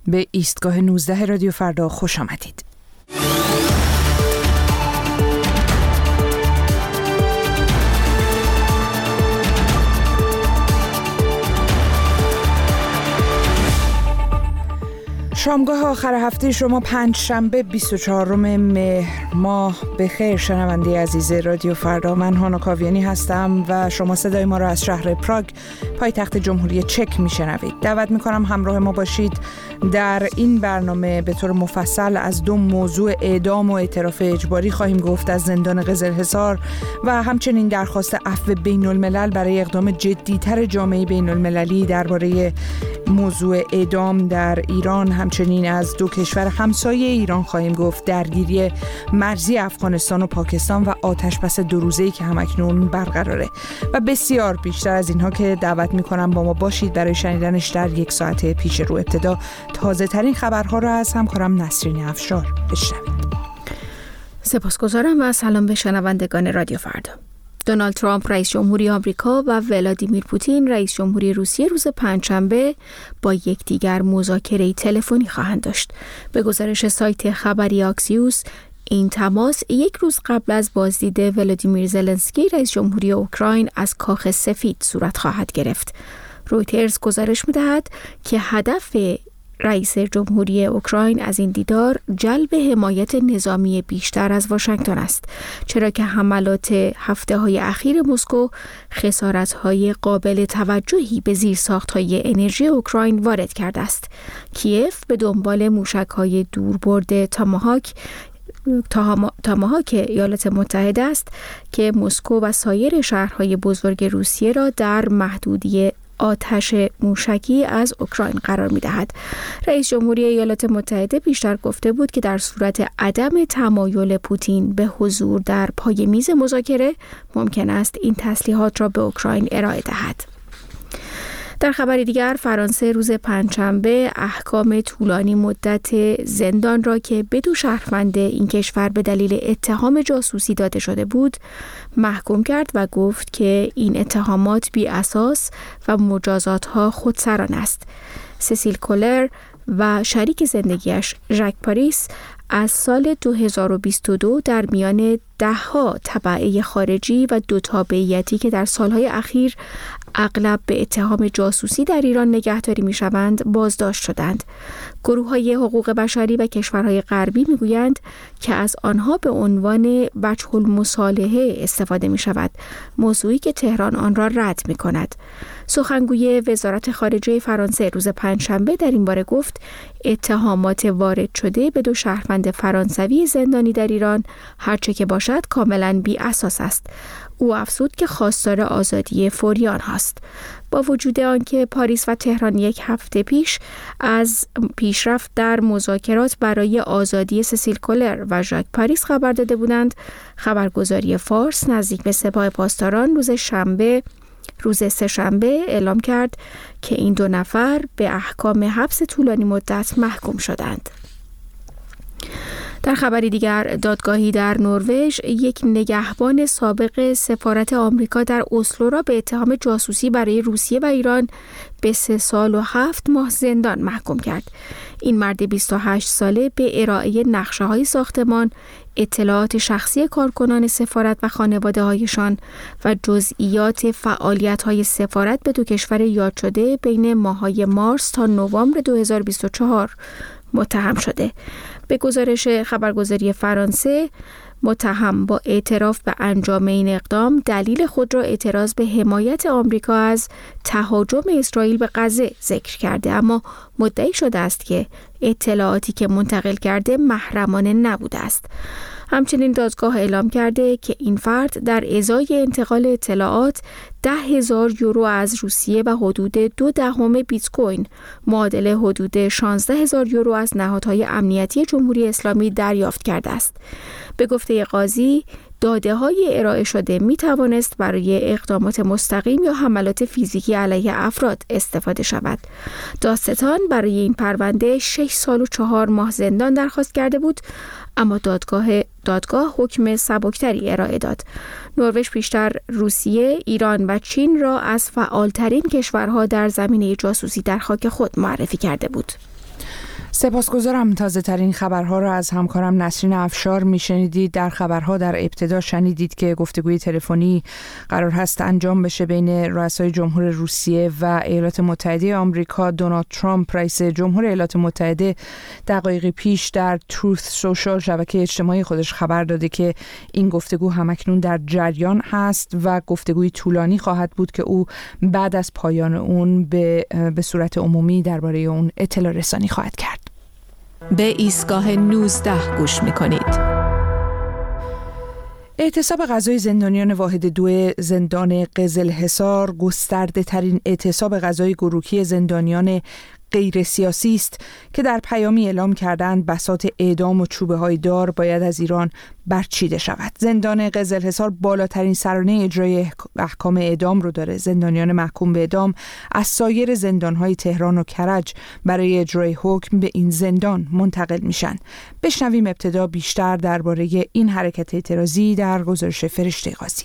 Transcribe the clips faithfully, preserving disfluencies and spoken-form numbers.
به ایستگاه نوزده رادیو فردا خوش آمدید. شامگاه آخر هفته شما پنج شنبه بیست و چهارم مهر ماه بخیر. شنونده عزیز رادیو فردا، من هانا کاویانی هستم و شما صدای ما را از شهر پراگ پایتخت جمهوری چک میشنوید. دعوت میکنم همراه ما باشید. در این برنامه به طور مفصل از دو موضوع اعدام و اعتراف اجباری خواهیم گفت از زندان قزلحصار و همچنین درخواست عفو بین الملل برای اقدام جدی‌تر جامعه بین المللی درباره موضوع اعدام در ایران. همچنین از دو کشور همسایه ایران خواهیم گفت، درگیری مرزی افغانستان و پاکستان و آتشبس دو روزه‌ای که همکنون برقراره و بسیار بیشتر از اینها که دعوت می‌کنم با ما باشید برای شنیدنش در یک ساعت پیش رو. ابتدا تازه ترین خبرها را از همکارم نسرین افشار بشنوید. سپاسگزارم و سلام به شنوندگان رادیو فردا. دونالد ترامپ رئیس جمهوری آمریکا و ولادیمیر پوتین رئیس جمهوری روسیه روز پنجشنبه با یکدیگر مذاکره تلفنی خواهند داشت. به گزارش سایت خبری آکسیوس، این تماس یک روز قبل از بازدید ولادیمیر زلنسکی رئیس جمهوری اوکراین از کاخ سفید صورت خواهد گرفت. رویترز گزارش می‌دهد که هدف رئیس جمهوری اوکراین از این دیدار جلب حمایت نظامی بیشتر از واشنگتن است، چرا که حملات هفته‌های اخیر مسکو خسارت‌های قابل توجهی به زیرساخت‌های انرژی اوکراین وارد کرده است. کیف به دنبال موشک‌های دوربرد تاماهاک تاماهاک ایالات متحده است که مسکو و سایر شهرهای بزرگ روسیه را در محدودیت آتش موشکی از اوکراین قرار می‌دهد. رئیس جمهوری ایالات متحده بیشتر گفته بود که در صورت عدم تمایل پوتین به حضور در پای میز مذاکره ممکن است این تسلیحات را به اوکراین ارائه دهد. در خبری دیگر، فرانسه روز پنجشنبه احکام طولانی مدت زندان را که به دو شهروند این کشور به دلیل اتهام جاسوسی داده شده بود محکوم کرد و گفت که این اتهامات بی اساس و مجازاتها خودسرانه است. سسیل کولر و شریک زندگیش ژاک پاریس از سال دو هزار و بیست و دو در میان دهها تبعه خارجی و دو تابعیتی که در سالهای اخیر اغلب به اتهام جاسوسی در ایران نگهداری می‌شوند بازداشت شدند. گروه‌های حقوق بشری و کشورهای غربی می‌گویند که از آنها به عنوان وجه المصالحه استفاده می‌شود، موضوعی که تهران آن را رد می‌کند. سخنگوی وزارت خارجه فرانسه روز پنجشنبه در این باره گفت اتهامات وارد شده به دو شهروند فرانسوی زندانی در ایران هرچه که باشد کاملاً بی اساس است. او افزود که خواستار آزادی فوری آنها است. با وجود آنکه پاریس و تهران یک هفته پیش از پیشرفت در مذاکرات برای آزادی سسیل کولر و ژاک پاریس خبر داده بودند، خبرگزاری فارس نزدیک به سپاه پاسداران روز شنبه روز سه‌شنبه اعلام کرد که این دو نفر به احکام حبس طولانی مدت محکوم شدند. در خبری دیگر، دادگاهی در نروژ یک نگهبان سابق سفارت آمریکا در اسلو را به اتهام جاسوسی برای روسیه و ایران به سه سال و هفت ماه زندان محکوم کرد. این مرد بیست و هشت ساله به ارائه نقشه‌های ساختمان، اطلاعات شخصی کارکنان سفارت و خانواده‌هایشان و جزئیات فعالیت‌های سفارت به دو کشور یاد شده بین ماه‌های مارس تا نوامبر دو هزار و بیست و چهار متهم شده. به گزارش خبرگزاری فرانسه، متهم با اعتراف به انجام این اقدام دلیل خود را اعتراض به حمایت آمریکا از تهاجم اسرائیل به غزه ذکر کرده، اما مدعی شده است که اطلاعاتی که منتقل کرده محرمانه نبوده است. همچنین دادگاه اعلام کرده که این فرد در ازای انتقال اطلاعات ده هزار یورو از روسیه و حدود دو دهم بیت کوین معادل حدود شانزده هزار یورو از نهادهای امنیتی جمهوری اسلامی دریافت کرده است. به گفته قاضی، داده های ارائه شده می توانست برای اقدامات مستقیم یا حملات فیزیکی علیه افراد استفاده شود. دادستان برای این پرونده شش سال و چهار ماه زندان درخواست کرده بود، اما دادگاه دادگاه حکم سبکتری ارائه داد. نروژ پیشتر روسیه، ایران و چین را از فعالترین کشورها در زمینه جاسوسی در خاک خود معرفی کرده بود. سپاسگزارم. تازه ترین خبرها را از همکارم نسرین افشار میشنیدید. در خبرها در ابتدا شنیدید که گفتگوی تلفنی قرار هست انجام بشه بین رؤسای جمهور روسیه و ایالات متحده آمریکا. دونالد ترامپ رئیس جمهور ایالات متحده دقایقی پیش در تروث سوشال شبکه اجتماعی خودش خبر داده که این گفتگو همکنون در جریان هست و گفتگوی طولانی خواهد بود که او بعد از پایان اون به به صورت عمومی درباره اون اطلاع رسانی خواهد کرد. به ایستگاه نوزده گوش می‌کنید. اعتصاب غذای زندانیان واحد دو زندان قزلحصار گسترده ترین اعتصاب غذای گروهی زندانیان غیر سیاسی است که در پیامی اعلام کردند بساط اعدام و چوبه های دار باید از ایران برچیده شود. زندان قزلحصار بالاترین سرانه اجرای احکام اعدام رو داره. زندانیان محکوم به اعدام از سایر زندان‌های تهران و کرج برای اجرای حکم به این زندان منتقل میشن. بشنویم ابتدا بیشتر درباره این حرکت اعتراضی در گزارش فرشته قاضی.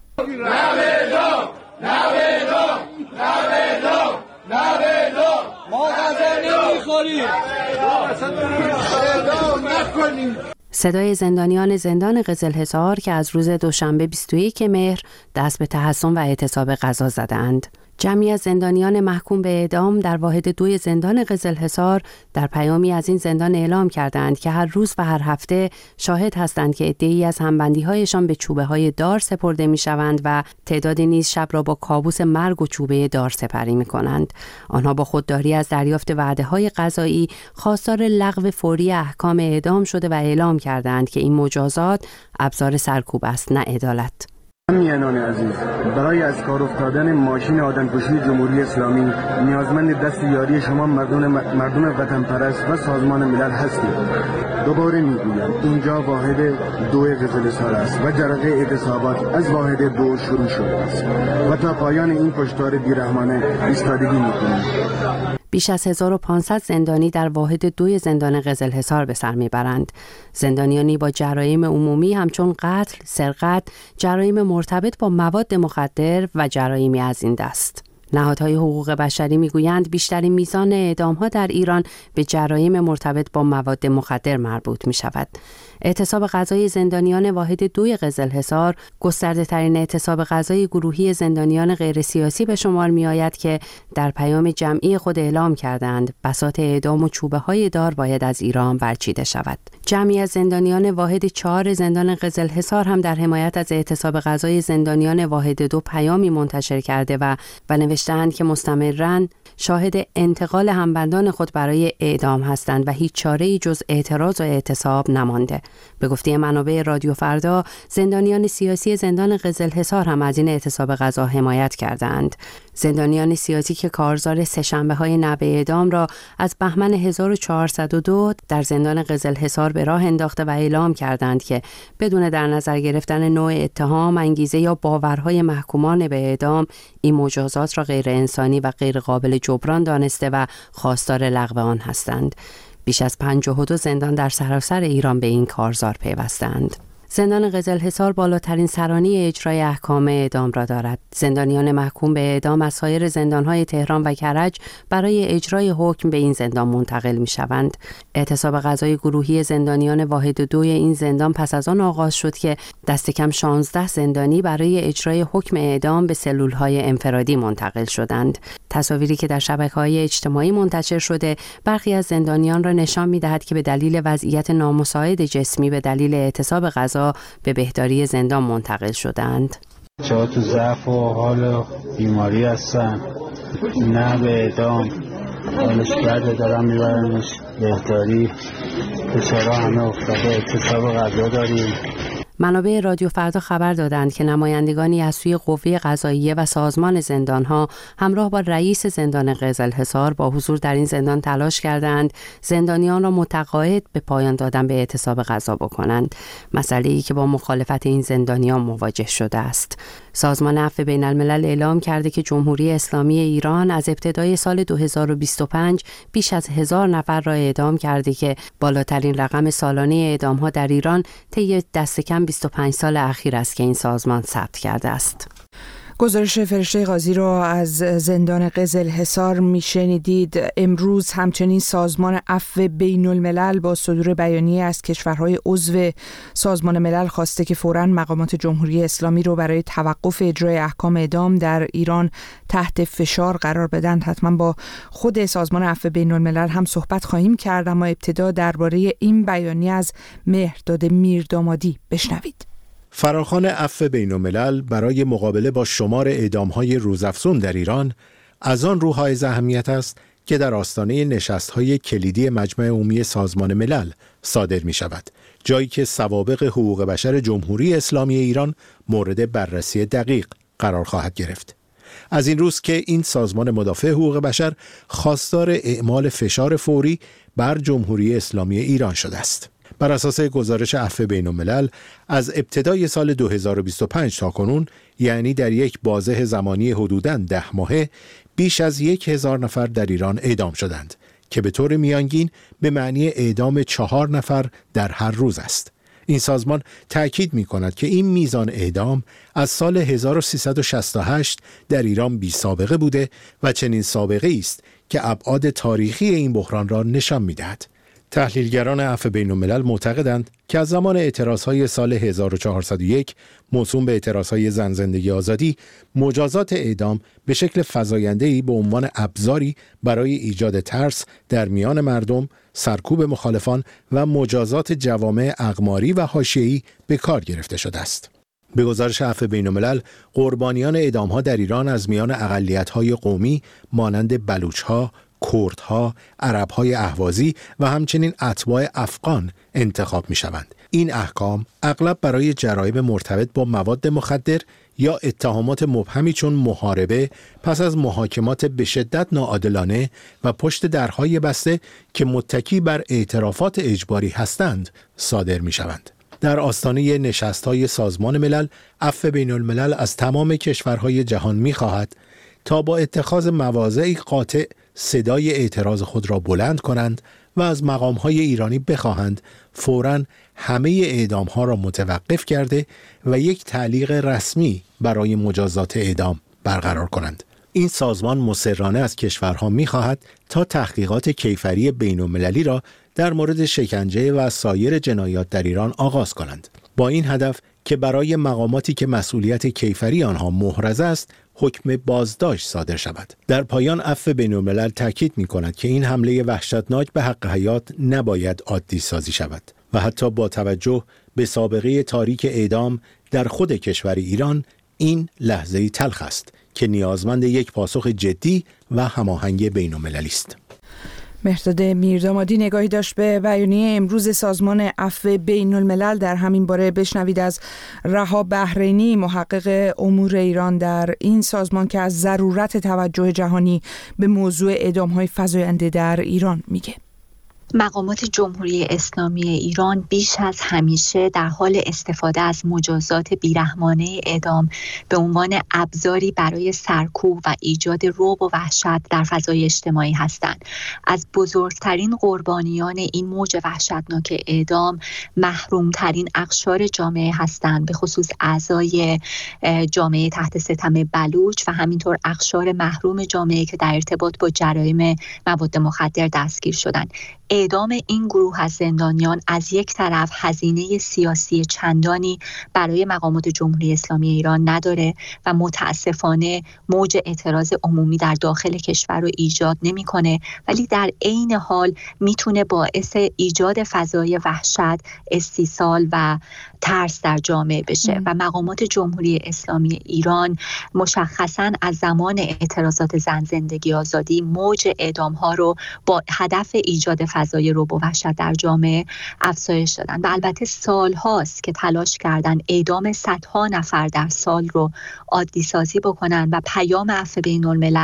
صدای زندانیان زندان قزلحصار که از روز دوشنبه بیست و یک مهر دست به تحصن و اعتصاب غذا زدند. جمعی از زندانیان محکوم به اعدام در واحد دوی زندان قزلحصار در پیامی از این زندان اعلام کردند که هر روز و هر هفته شاهد هستند که عده‌ای از همبندی‌هایشان به چوبه‌های دار سپرده می‌شوند و تعدادی نیز شب را با کابوس مرگ و چوبه دار سپری می‌کنند. آنها با خودداری از دریافت وعده‌های قضایی خواستار لغو فوری احکام اعدام شده و اعلام کردند که این مجازات ابزار سرکوب است، نه عدالت. میهنان عزیز، برای از کار افتادن ماشین آدمکشی جمهوری اسلامی نیازمند دست یاری شما مردم مردم وطن پرست و سازمان ملل هستید. دوباره میگویم اینجا واحد دو قزلحصار است و جرقه اعتصابات از واحد دو شروع شده است و تا پایان این کشتار بیرحمانه ایستادگی میکنیم. بیش از هزار و پانصد زندانی در واحد دوی زندان قزلحصار به سر میبرند. زندانیانی با جرایم عمومی همچون قتل، سرقت، جرایم مرتبط با مواد مخدر و جرایمی از این دست. نهادهای حقوق بشری میگویند بیشترین میزان اعدام‌ها در ایران به جرایم مرتبط با مواد مخدر مربوط می شود. اعتصاب غذای زندانیان واحد دوی قزلحصار گسترده ترین اعتصاب غذای گروهی زندانیان غیر سیاسی به شمار می آید که در پیام جمعی خود اعلام کردند بساط اعدام و چوبه های دار باید از ایران برچیده شود. جمعی از زندانیان واحد چهار زندان قزلحصار هم در حمایت از اعتصاب غذای زندانیان واحد دو پیامی منتشر کرده و و نوشتند که مستمراً شاهد انتقال همبندان خود برای اعدام هستند و هیچ چاره‌ای جز اعتراض و اعتصاب نمانده. به گفته منابع رادیو فردا، زندانیان سیاسی زندان قزلحصار هم از این اعتصاب غذا حمایت کردند. زندانیان سیاسی که کارزار سه‌شنبه‌های نبع اعدام را از بهمن هزار و چهارصد و دو در زندان قزلحصار به راه انداخته و اعلام کردند که بدون در نظر گرفتن نوع اتهام، انگیزه یا باورهای محکومان به اعدام این مجازات را غیر انسانی و غیر قابل جبران دانسته و خواستار لغو آن هستند. بیش از پنجاه و دو زندان در سراسر ایران به این کارزار پیوستند. زندان قزلحصار بالاترین سرانه اجرای احکام اعدام را دارد. زندانیان محکوم به اعدام از سایر زندان‌های تهران و کرج برای اجرای حکم به این زندان منتقل می‌شوند. اعتصاب غذای گروهی زندانیان واحد دوی این زندان پس از آن آغاز شد که دست کم شانزده زندانی برای اجرای حکم اعدام به سلول‌های انفرادی منتقل شدند. تصاویری که در شبکه‌های اجتماعی منتشر شده برخی از زندانیان را نشان می‌دهد که به دلیل وضعیت نامساعد جسمی به دلیل اعتصاب غذا به بهداری زندان منتقل شدند. چرا تو ضعف و حال بیماری هستن، نه به اعدام، حالش بده دارم میبرنش بهداری، چرا همه افتاده اعتصاب غذا داریم. منابع رادیو فردا خبر دادند که نمایندگانی از سوی قوه قضاییه و سازمان زندانها همراه با رئیس زندان قزلحصار با حضور در این زندان تلاش کردند زندانیان را متقاعد به پایان دادن به اعتصاب غذا بکنند، مسئله‌ای که با مخالفت این زندانیان مواجه شده است. سازمان عفو بین الملل اعلام کرده که جمهوری اسلامی ایران از ابتدای سال دو هزار و بیست و پنج بیش از هزار نفر را اعدام کرده که بالاترین رقم سالانه اعدام‌ها در ایران طی دست کم بیست و پنج سال اخیر است که این سازمان ثبت کرده است. گزارش فرشته قاضی را از زندان قزلحصار میشنیدید. امروز همچنین سازمان عفو بین الملل با صدور بیانیه از کشورهای عضو سازمان ملل خواسته که فوراً مقامات جمهوری اسلامی رو برای توقف اجرای احکام اعدام در ایران تحت فشار قرار بدن. حتما با خود سازمان عفو بین الملل هم صحبت خواهیم کرد، اما ابتدا درباره این بیانیه از مهرداد میردامادی بشنوید. فراخوان عفو بین الملل برای مقابله با شمار اعدام‌های روزافزون در ایران از آن رو حائز اهمیت است که در آستانه نشست‌های کلیدی مجمع عمومی سازمان ملل صادر می‌شود، جایی که سوابق حقوق بشر جمهوری اسلامی ایران مورد بررسی دقیق قرار خواهد گرفت. از این روز که این سازمان مدافع حقوق بشر خواستار اعمال فشار فوری بر جمهوری اسلامی ایران شده است. بر اساس گزارش عفو بین الملل از ابتدای سال دو هزار و بیست و پنج تا کنون، یعنی در یک بازه زمانی حدوداً ده ماهه، بیش از یک هزار نفر در ایران اعدام شدند که به طور میانگین به معنی اعدام چهار نفر در هر روز است. این سازمان تأکید می کند که این میزان اعدام از سال هزار و سیصد و شصت و هشت در ایران بی سابقه بوده و چنین سابقه است که ابعاد تاریخی این بحران را نشان می دهد. تحلیلگران عفو بین الملل معتقدند که از زمان اعتراضهای سال هزار و چهارصد و یک موسوم به اعتراضهای زن زندگی آزادی، مجازات اعدام به شکل فزاینده‌ای به عنوان ابزاری برای ایجاد ترس در میان مردم، سرکوب مخالفان و مجازات جوامع اقماری و حاشیه‌ای به کار گرفته شده است. به گزارش عفو بین الملل، قربانیان اعدام‌ها در ایران از میان اقلیت‌های قومی مانند بلوچ‌ها، کردها، عرب‌های اهوازی و همچنین اتباع افغان انتخاب می‌شوند. این احکام اغلب برای جرایم مرتبط با مواد مخدر یا اتهامات مبهمی چون محاربه پس از محاکمات به شدت ناعادلانه و پشت درهای بسته که متکی بر اعترافات اجباری هستند صادر می‌شوند. در آستانه نشست‌های سازمان ملل، عفو بین الملل از تمام کشورهای جهان می‌خواهد تا با اتخاذ مواضعی قاطع صدای اعتراض خود را بلند کنند و از مقام‌های ایرانی بخواهند فوراً همه اعدام‌ها را متوقف کرده و یک تعلیق رسمی برای مجازات اعدام برقرار کنند. این سازمان مصرانه از کشورها می‌خواهد تا تحقیقات کیفری بین‌المللی را در مورد شکنجه و سایر جنایات در ایران آغاز کنند، با این هدف که برای مقاماتی که مسئولیت کیفری آنها محرز است حکم بازداشت صادر شود. در پایان عفو بین الملل تاکید می کند که این حمله وحشتناک به حق حیات نباید عادی سازی شود و حتی با توجه به سابقه تاریک اعدام در خود کشور ایران، این لحظه‌ای تلخ است که نیازمند یک پاسخ جدی و هماهنگ بین المللی است. مهرداد میردامادی نگاهی داشت به بیانیه امروز سازمان عفو بین الملل. در همین باره بشنوید از رها بحرینی، محقق امور ایران در این سازمان، که از ضرورت توجه جهانی به موضوع اعدام‌های فزاینده در ایران میگه. مقامات جمهوری اسلامی ایران بیش از همیشه در حال استفاده از مجازات بیرحمانه اعدام به عنوان ابزاری برای سرکوب و ایجاد رعب و وحشت در فضای اجتماعی هستند. از بزرگترین قربانیان این موج وحشتناک اعدام محرومترین اقشار جامعه هستند، به خصوص اعضای جامعه تحت ستم بلوچ و همینطور اقشار محروم جامعه که در ارتباط با جرایم مواد مخدر دستگیر شدند. اعدام این گروه از زندانیان از یک طرف هزینه سیاسی چندانی برای مقامات جمهوری اسلامی ایران نداره و متاسفانه موج اعتراض عمومی در داخل کشور رو ایجاد نمی‌کنه، ولی در عین حال میتونه باعث ایجاد فضای وحشت، استیصال و ترس در جامعه بشه ام. و مقامات جمهوری اسلامی ایران مشخصاً از زمان اعتراضات زن زندگی آزادی موج اعدام‌ها رو با هدف ایجاد فضای رعب و وحشت در جامعه افزایش دادن و البته سال هاست که تلاش کردن اعدام صدها نفر در سال رو عادی سازی بکنن و پیام عفو بین الملل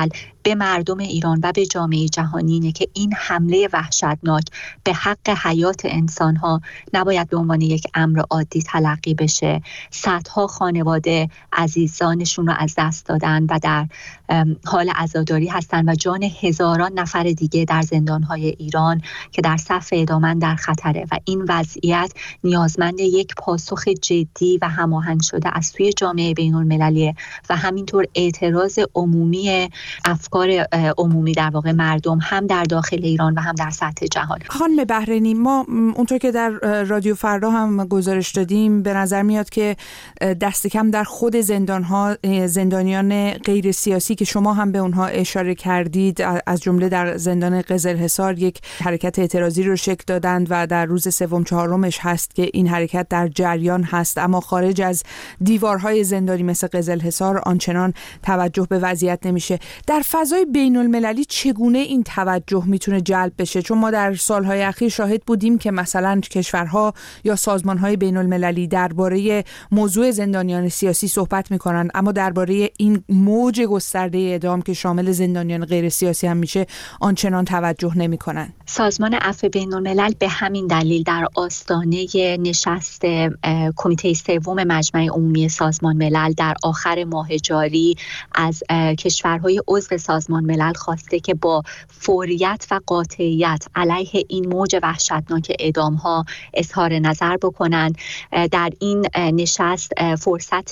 به مردم ایران و به جامعه جهانی اینه که این حمله وحشتناک به حق حیات انسان‌ها نباید به عنوان یک امر عادی تلقی بشه. صدها خانواده عزیزانشون رو از دست دادن و در حال عزاداری هستن و جان هزاران نفر دیگه در زندان‌های ایران که در صف اعدام در خطره و این وضعیت نیازمند یک پاسخ جدی و هماهنگ شده از سوی جامعه بین‌المللی و همینطور اعتراض عمومی افکار عمومی در واقع مردم هم در داخل ایران و هم در سطح جهان. خانم بحرینی، ما اونطور که در رادیو فردا هم گزارش دادیم به نظر میاد که دست کم در خود زندان‌ها زندانیان غیر سیاسی که شما هم به اونها اشاره کردید، از جمله در زندان قزلحصار یک حرکت اعتراضی رو شکل دادند و در روز سوم چهارمش هست که این حرکت در جریان هست، اما خارج از دیوارهای زندانی مثل قزلحصار آنچنان توجه به وضعیت نمیشه. در فضای بین المللی چگونه این توجه میتونه جلب بشه؟ چون ما در سالهای اخیر شاهد بودیم که مثلا کشورها یا سازمانهای بین المللی درباره موضوع زندانیان سیاسی صحبت میکنن، اما درباره این موج گسترده اعدام که شامل زندانیان غیر سیاسی هم میشه آنچنان توجه نمیکنن. سازمان عفو بین الملل به همین دلیل در آستانه نشست کمیته سوم مجمع عمومی سازمان ملل در آخر ماه جاری از کشورهای عضو سازمان ملل خواسته که با فوریت و قاطعیت علیه این موج وحشتناک اعدام‌ها اظهار نظر بکنند. در این نشست فرصت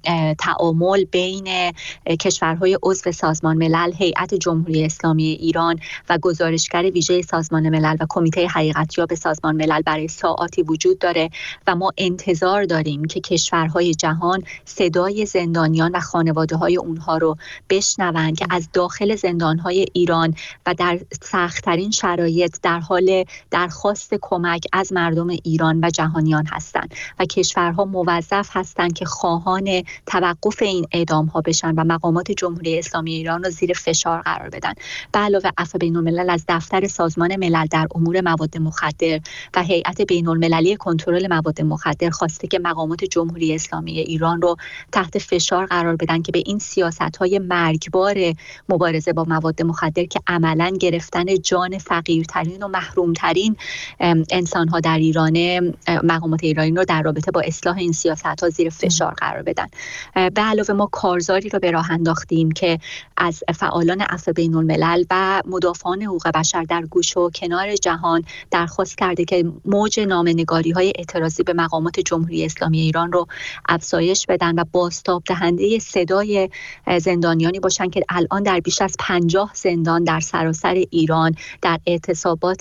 تعامل بین کشورهای عضو سازمان ملل، هیئت جمهوری اسلامی ایران و گزارشگر ویژه سازمان ملل و کمیته حقیقتیاب سازمان ملل برای ساعاتی وجود داره و ما انتظار داریم که کشورهای جهان صدای زندانیان و خانواده‌های اونها رو بشنوند که از داخل زندان‌های ایران و در سخت‌ترین شرایط در حال درخواست کمک از مردم ایران و جهانیان هستند و کشورها موظف هستند که خواهان توقف این اعدام‌ها بشن و مقامات جمهوری اسلامی ایران رو زیر فشار قرار بدن. به علاوه عفو بین‌الملل از دفتر سازمان ملل در امور مواد مخدر و هیئت بین‌المللی کنترل مواد مخدر خواسته که مقامات جمهوری اسلامی ایران رو تحت فشار قرار بدن که به این سیاست‌های مرگبار مبارزه با مواد مخدر که عملاً گرفتن جان فقیرترین و محرومترین انسان‌ها در ایران، مقامات ایرانی رو در رابطه با اصلاح این سیاست‌ها زیر فشار قرار بدن. به علاوه ما کارزاری رو به راه انداختیم که از فعالان عفو بین‌الملل و مدافعان حقوق بشر در گوش و کنار جهان درخواست کرده که موج نامه‌نگاری‌های اعتراضی به مقامات جمهوری اسلامی ایران رو افزایش بدن و بازتاب دهنده صدای زندانیانی باشن که الان در بیش از پنجاه زندان در سراسر ایران در اعتصابات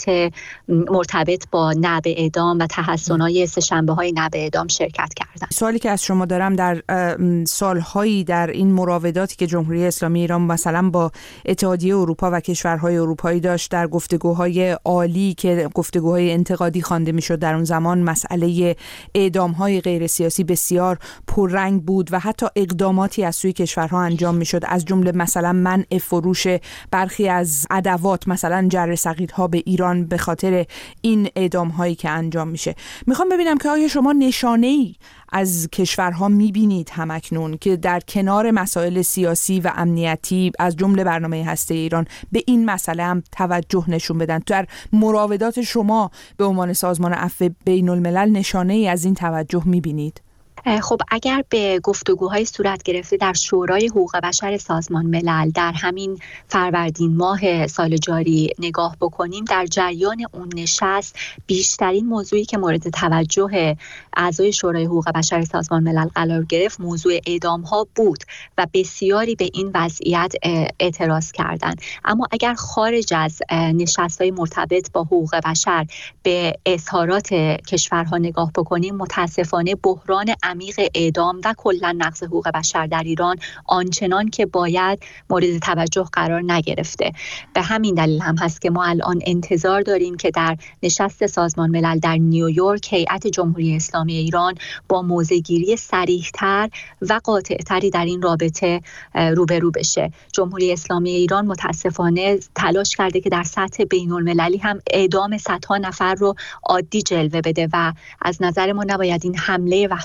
مرتبط با نبض اعدام و تحسن‌های سه‌شنبه‌های نبض اعدام شرکت کردن. سوالی که از شما دارم، در سالهایی در این مراوداتی که جمهوری اسلامی ایران مثلا با اتحادیه اروپا و کشورهای اروپایی داشت، در گفتگوهای عالی که گفتگوهای انتقادی خوانده میشد، در اون زمان مسئله اعدام‌های غیر سیاسی بسیار پررنگ بود و حتی اقداماتی از سوی کشورها انجام میشد، از جمله مثلا منع فروش برخی از ادوات مثلا جرثقیل‌ها به ایران به خاطر این اعدام‌هایی که انجام میشه. میخوام ببینم که آیا شما نشانه‌ای از کشورها میبینید همکنون که در کنار مسائل سیاسی و امنیتی از جمله برنامه هسته ایران به این مسئله هم توجه نشون بدن؟ در مراودات شما به عنوان سازمان عفو بین الملل نشانه ای از این توجه میبینید؟ خب اگر به گفتگوهای صورت گرفته در شورای حقوق بشر سازمان ملل در همین فروردین ماه سال جاری نگاه بکنیم، در جریان اون نشست بیشترین موضوعی که مورد توجه اعضای شورای حقوق بشر سازمان ملل قرار گرفت موضوع اعدام ها بود و بسیاری به این وضعیت اعتراض کردند. اما اگر خارج از نشست‌های مرتبط با حقوق بشر به اظهارات کشورها نگاه بکنیم، متاسفانه بحران عمیق اعدام و کلا نقض حقوق بشر در ایران آنچنان که باید مورد توجه قرار نگرفته. به همین دلیل هم هست که ما الان انتظار داریم که در نشست سازمان ملل در نیویورک هیئت جمهوری اسلامی ایران با موضع‌گیری صریح‌تر و قاطع‌تری در این رابطه روبرو بشه. جمهوری اسلامی ایران متاسفانه تلاش کرده که در سطح بین‌المللی هم اعدام صدها نفر رو عادی جلوه بده و از نظر ما نباید این حمله وحشتناک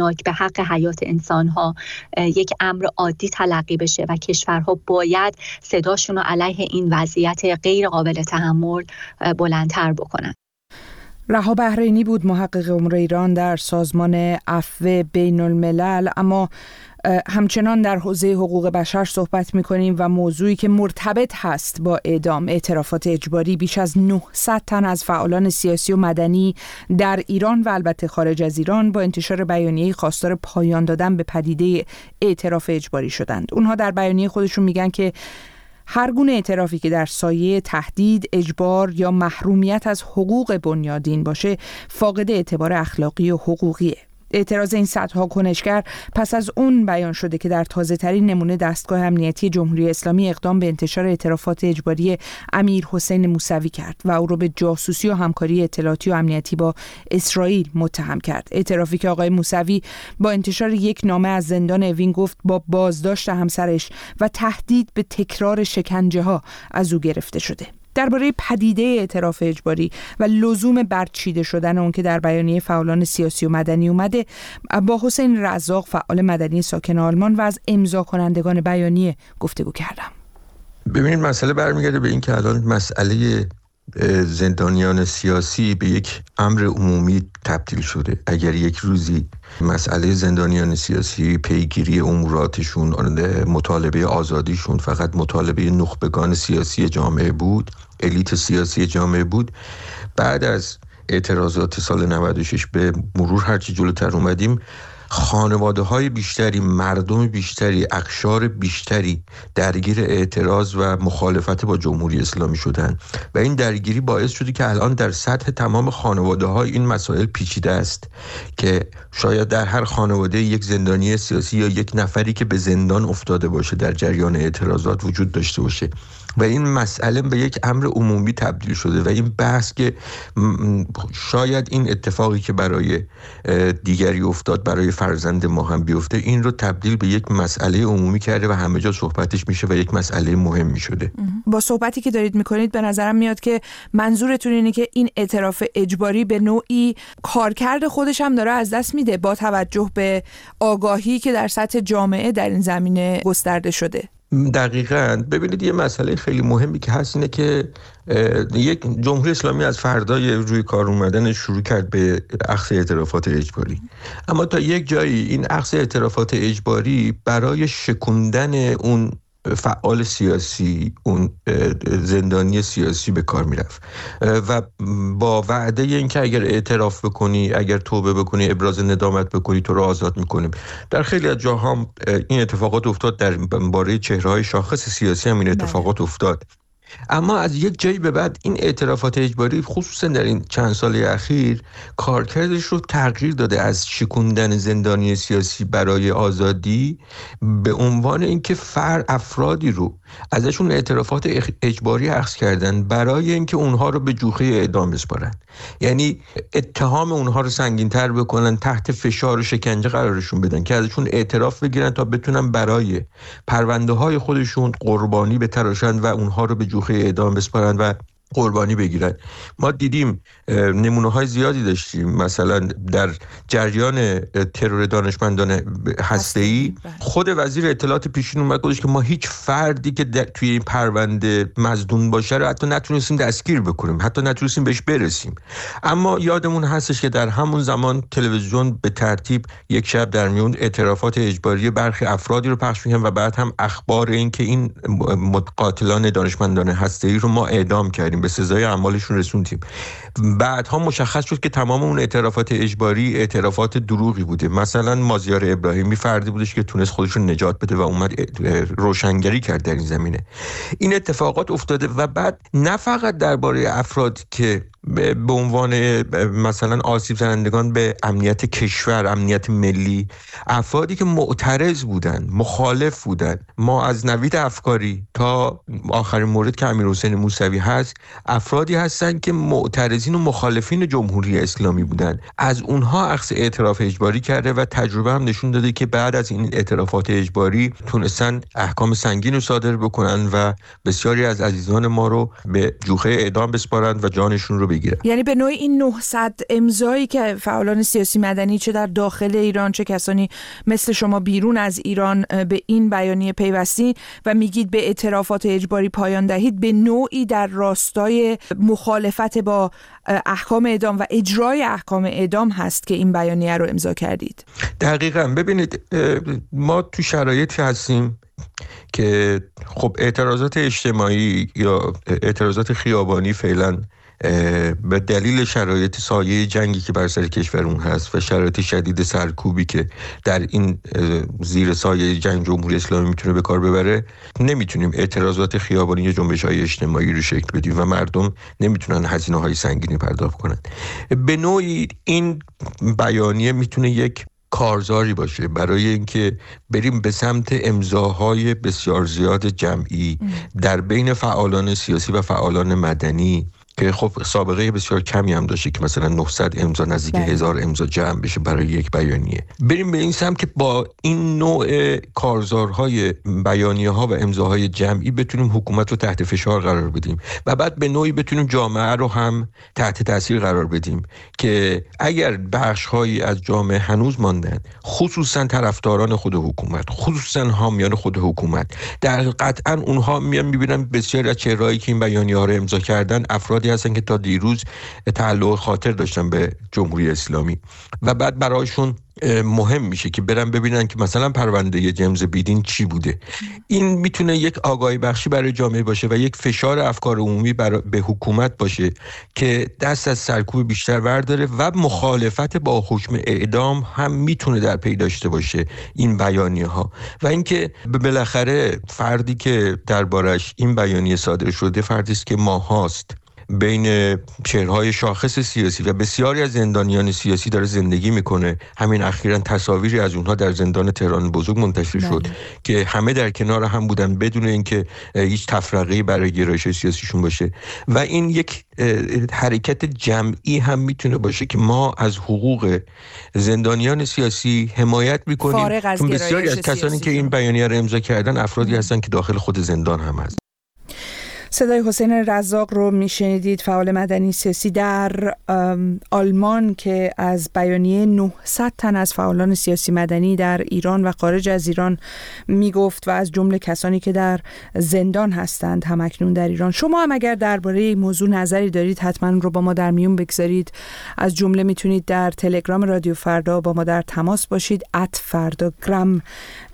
خطرناک به حق حیات انسانها یک امر عادی تلقی بشه و کشورها باید صداشون رو علیه این وضعیت غیر قابل تحمل بلندتر بکنن. رها بحرینی بود محقق امور ایران در سازمان عفو بین الملل. اما همچنان در حوزه حقوق بشر صحبت می‌کنیم و موضوعی که مرتبط هست با اعدام، اعترافات اجباری. بیش از نهصد تن از فعالان سیاسی و مدنی در ایران و البته خارج از ایران با انتشار بیانیه خواستار پایان دادن به پدیده اعتراف اجباری شدند. اونها در بیانیه خودشون میگن که هر گونه اعترافی که در سایه تهدید، اجبار یا محرومیت از حقوق بنیادین باشه فاقد اعتبار اخلاقی و حقوقیه. اعتراض این صدها کنشگر پس از اون بیان شده که در تازه ترین نمونه دستگاه امنیتی جمهوری اسلامی اقدام به انتشار اعترافات اجباری امیر حسین موسوی کرد و او را به جاسوسی و همکاری اطلاعاتی و امنیتی با اسرائیل متهم کرد. اعترافی که آقای موسوی با انتشار یک نامه از زندان اوین گفت با بازداشت همسرش و تهدید به تکرار شکنجه ها از او گرفته شده. درباره پدیده اعتراف اجباری و لزوم برچیده شدن اون که در بیانیه فعالان سیاسی و مدنی اومده با حسین رزاق فعال مدنی ساکن آلمان و از امضا کنندگان بیانیه گفتگو کردم. ببینید مسئله برمیگرده به این که الان مسئله زندانیان سیاسی به یک امر عمومی تبدیل شده. اگر یک روزی مسئله زندانیان سیاسی پیگیری اموراتشون، مطالبه آزادیشون فقط مطالبه نخبگان سیاسی جامعه بود، الیت سیاسی جامعه بود، بعد از اعتراضات سال نود و شش به مرور هرچی جلوتر اومدیم خانواده های بیشتری، مردم بیشتری، اقشار بیشتری درگیر اعتراض و مخالفت با جمهوری اسلامی شدن و این درگیری باعث شده که الان در سطح تمام خانواده های این مسائل پیچیده است که شاید در هر خانواده یک زندانی سیاسی یا یک نفری که به زندان افتاده باشه در جریان اعتراضات وجود داشته باشه و این مسئله به یک امر عمومی تبدیل شده و این بحث که شاید این اتفاقی که برای دیگری افتاد برای فرزند ما هم بیفته این رو تبدیل به یک مسئله عمومی کرده و همه جا صحبتش میشه و یک مسئله مهمی شده. با صحبتی که دارید میکنید به نظرم میاد که منظورتون اینه که این اعتراف اجباری به نوعی کارکرد خودش هم داره از دست میده با توجه به آگاهی که در سطح جامعه در این زمینه گسترده شده. دقیقاً. ببینید یه مسئله خیلی مهمی که هست اینه که یک جمهوری اسلامی از فردای روی کار اومدن شروع کرد به اخذ اعترافات اجباری، اما تا یک جایی این اخذ اعترافات اجباری برای شکوندن اون فعال سیاسی، اون زندانی سیاسی به کار میرفت و با وعده این که اگر اعتراف بکنی، اگر توبه بکنی، ابراز ندامت بکنی تو رو آزاد میکنیم. در خیلی از جاها این اتفاقات افتاد، در باره چهره‌های شاخص سیاسی هم این اتفاقات افتاد. اما از یک جایی به بعد این اعترافات اجباری خصوصا در این چند سال اخیر کارکردش رو تغییر داده از شکوندن زندانی سیاسی برای آزادی به عنوان اینکه فر افرادی رو ازشون اعترافات اجباری اخذ کردن برای اینکه اونها رو به جوخه اعدام بسپارن، یعنی اتهام اونها رو سنگین‌تر بکنن، تحت فشار و شکنجه قرارشون بدن که ازشون اعتراف بگیرن تا بتونن برای پرونده های خودشون قربانی بتراشن و اونها رو به جوخه اعدام بسپارن و قربانی بگیرن. ما دیدیم نمونه های زیادی داشتیم، مثلا در جریان ترور دانشمندان هسته‌ای خود وزیر اطلاعات پیشین اومد گفتش که ما هیچ فردی که توی این پرونده مظنون باشه رو حتی نتونستیم دستگیر بکنیم، حتی نتونستیم بهش برسیم. اما یادمون هستش که در همون زمان تلویزیون به ترتیب یک شب در میون اعترافات اجباری برخی افرادی رو پخش می‌کرد و بعد هم اخبار این که این قاتلان دانشمندان هسته‌ای رو ما اعدام کردیم، به سزای اعمالشون رسوندیم. بعدها مشخص شد که تمام اون اعترافات اجباری اعترافات دروغی بوده. مثلا مازیار ابراهیمی فردی بودش که تونست خودش رو نجات بده و اومد روشنگری کرد در این زمینه. این اتفاقات افتاده و بعد نه فقط درباره افرادی که به عنوان مثلا آسیب زنندگان به امنیت کشور، امنیت ملی، افرادی که معترض بودن، مخالف بودن، ما از نوید افکاری تا آخرین مورد که امیر حسین موسوی هست، افرادی هستن که معترضین و مخالفین جمهوری اسلامی بودن، از اونها اخذ اعتراف اجباری کرده و تجربه هم نشون داده که بعد از این اعترافات اجباری تونستن احکام سنگین رو صادر بکنن و بسیاری از عزیزان ما رو به جوخه اعدام بسپارند و جانشون رو بگیرن. یعنی به نوعی این نهصد امضایی که فعالان سیاسی مدنی چه در داخل ایران چه کسانی مثل شما بیرون از ایران به این بیانیه پیوستی و میگید به اعترافات اجباری پایان دهید، به نوعی در راستای مخالفت با احکام اعدام و اجرای احکام اعدام هست که این بیانیه رو امضا کردید. دقیقاً. ببینید ما تو شرایطی هستیم که خب اعتراضات اجتماعی یا اعتراضات خیابانی فعلا به دلیل شرایط سایه جنگی که بر سر کشورمون هست و شرایط شدید سرکوبی که در این زیر سایه جنگ جمهوری اسلامی میتونه به کار ببره، نمیتونیم اعتراضات خیابانی یا جنبش‌های اجتماعی رو شکل بدیم و مردم نمیتونن هزینه‌های سنگینی پرداخت کنن. به نوعی این بیانیه میتونه یک کارزاری باشه برای اینکه بریم به سمت امضاهای بسیار زیاد جمعی در بین فعالان سیاسی و فعالان مدنی که خب سابقه بسیار کمی هم داشته که مثلا نهصد امضا نزدیک هزار امضا جمع بشه برای یک بیانیه. بریم به این سمت که با این نوع کارزارهای بیانیه ها و امضاهای جمعی بتونیم حکومت رو تحت فشار قرار بدیم و بعد به نوعی بتونیم جامعه رو هم تحت تاثیر قرار بدیم که اگر بخش‌هایی از جامعه هنوز ماندن، خصوصا طرفداران خود حکومت، خصوصا حامیان خود حکومت، در قطعا اونها میان میبینن بسیاری از چهرهایی که این بیانیه‌ها رو امضا کردن افراد هستن که تا دیروز تعلق خاطر داشتن به جمهوری اسلامی و بعد برایشون مهم میشه که برن ببینن که مثلا پرونده جیمز بیدین چی بوده. این میتونه یک آگاهی بخشی برای جامعه باشه و یک فشار افکار عمومی به حکومت باشه که دست از سرکوب بیشتر برداره و مخالفت با حکم اعدام هم میتونه در پی داشته باشه این بیانیه ها. و اینکه بالاخره فردی که دربارش این بیانیه صادر شده فردی است که ماهاست بین چهرهای شاخص سیاسی و بسیاری از زندانیان سیاسی داره زندگی میکنه. همین اخیراً تصاویری از اونها در زندان تهران بزرگ منتشر شد که همه در کنار هم بودن بدون اینکه هیچ تفرقه‌ای برای گرایش سیاسیشون باشه و این یک حرکت جمعی هم میتونه باشه که ما از حقوق زندانیان سیاسی حمایت میکنیم، چون بسیاری از کسانی که این بیانیه رو امضا کردن افرادی هستن که داخل خود زندان هم هست. صدای حسین رزاق رو میشنیدید، فعال مدنی سیاسی در آلمان که از بیانیه نهصد تن از فعالان سیاسی مدنی در ایران و خارج از ایران میگفت و از جمله کسانی که در زندان هستند همکنون در ایران. شما هم اگر درباره این موضوع نظری دارید حتما رو با ما در میون بگذارید. از جمله میتونید در تلگرام رادیو فردا با ما در تماس باشید. ات فرداگرام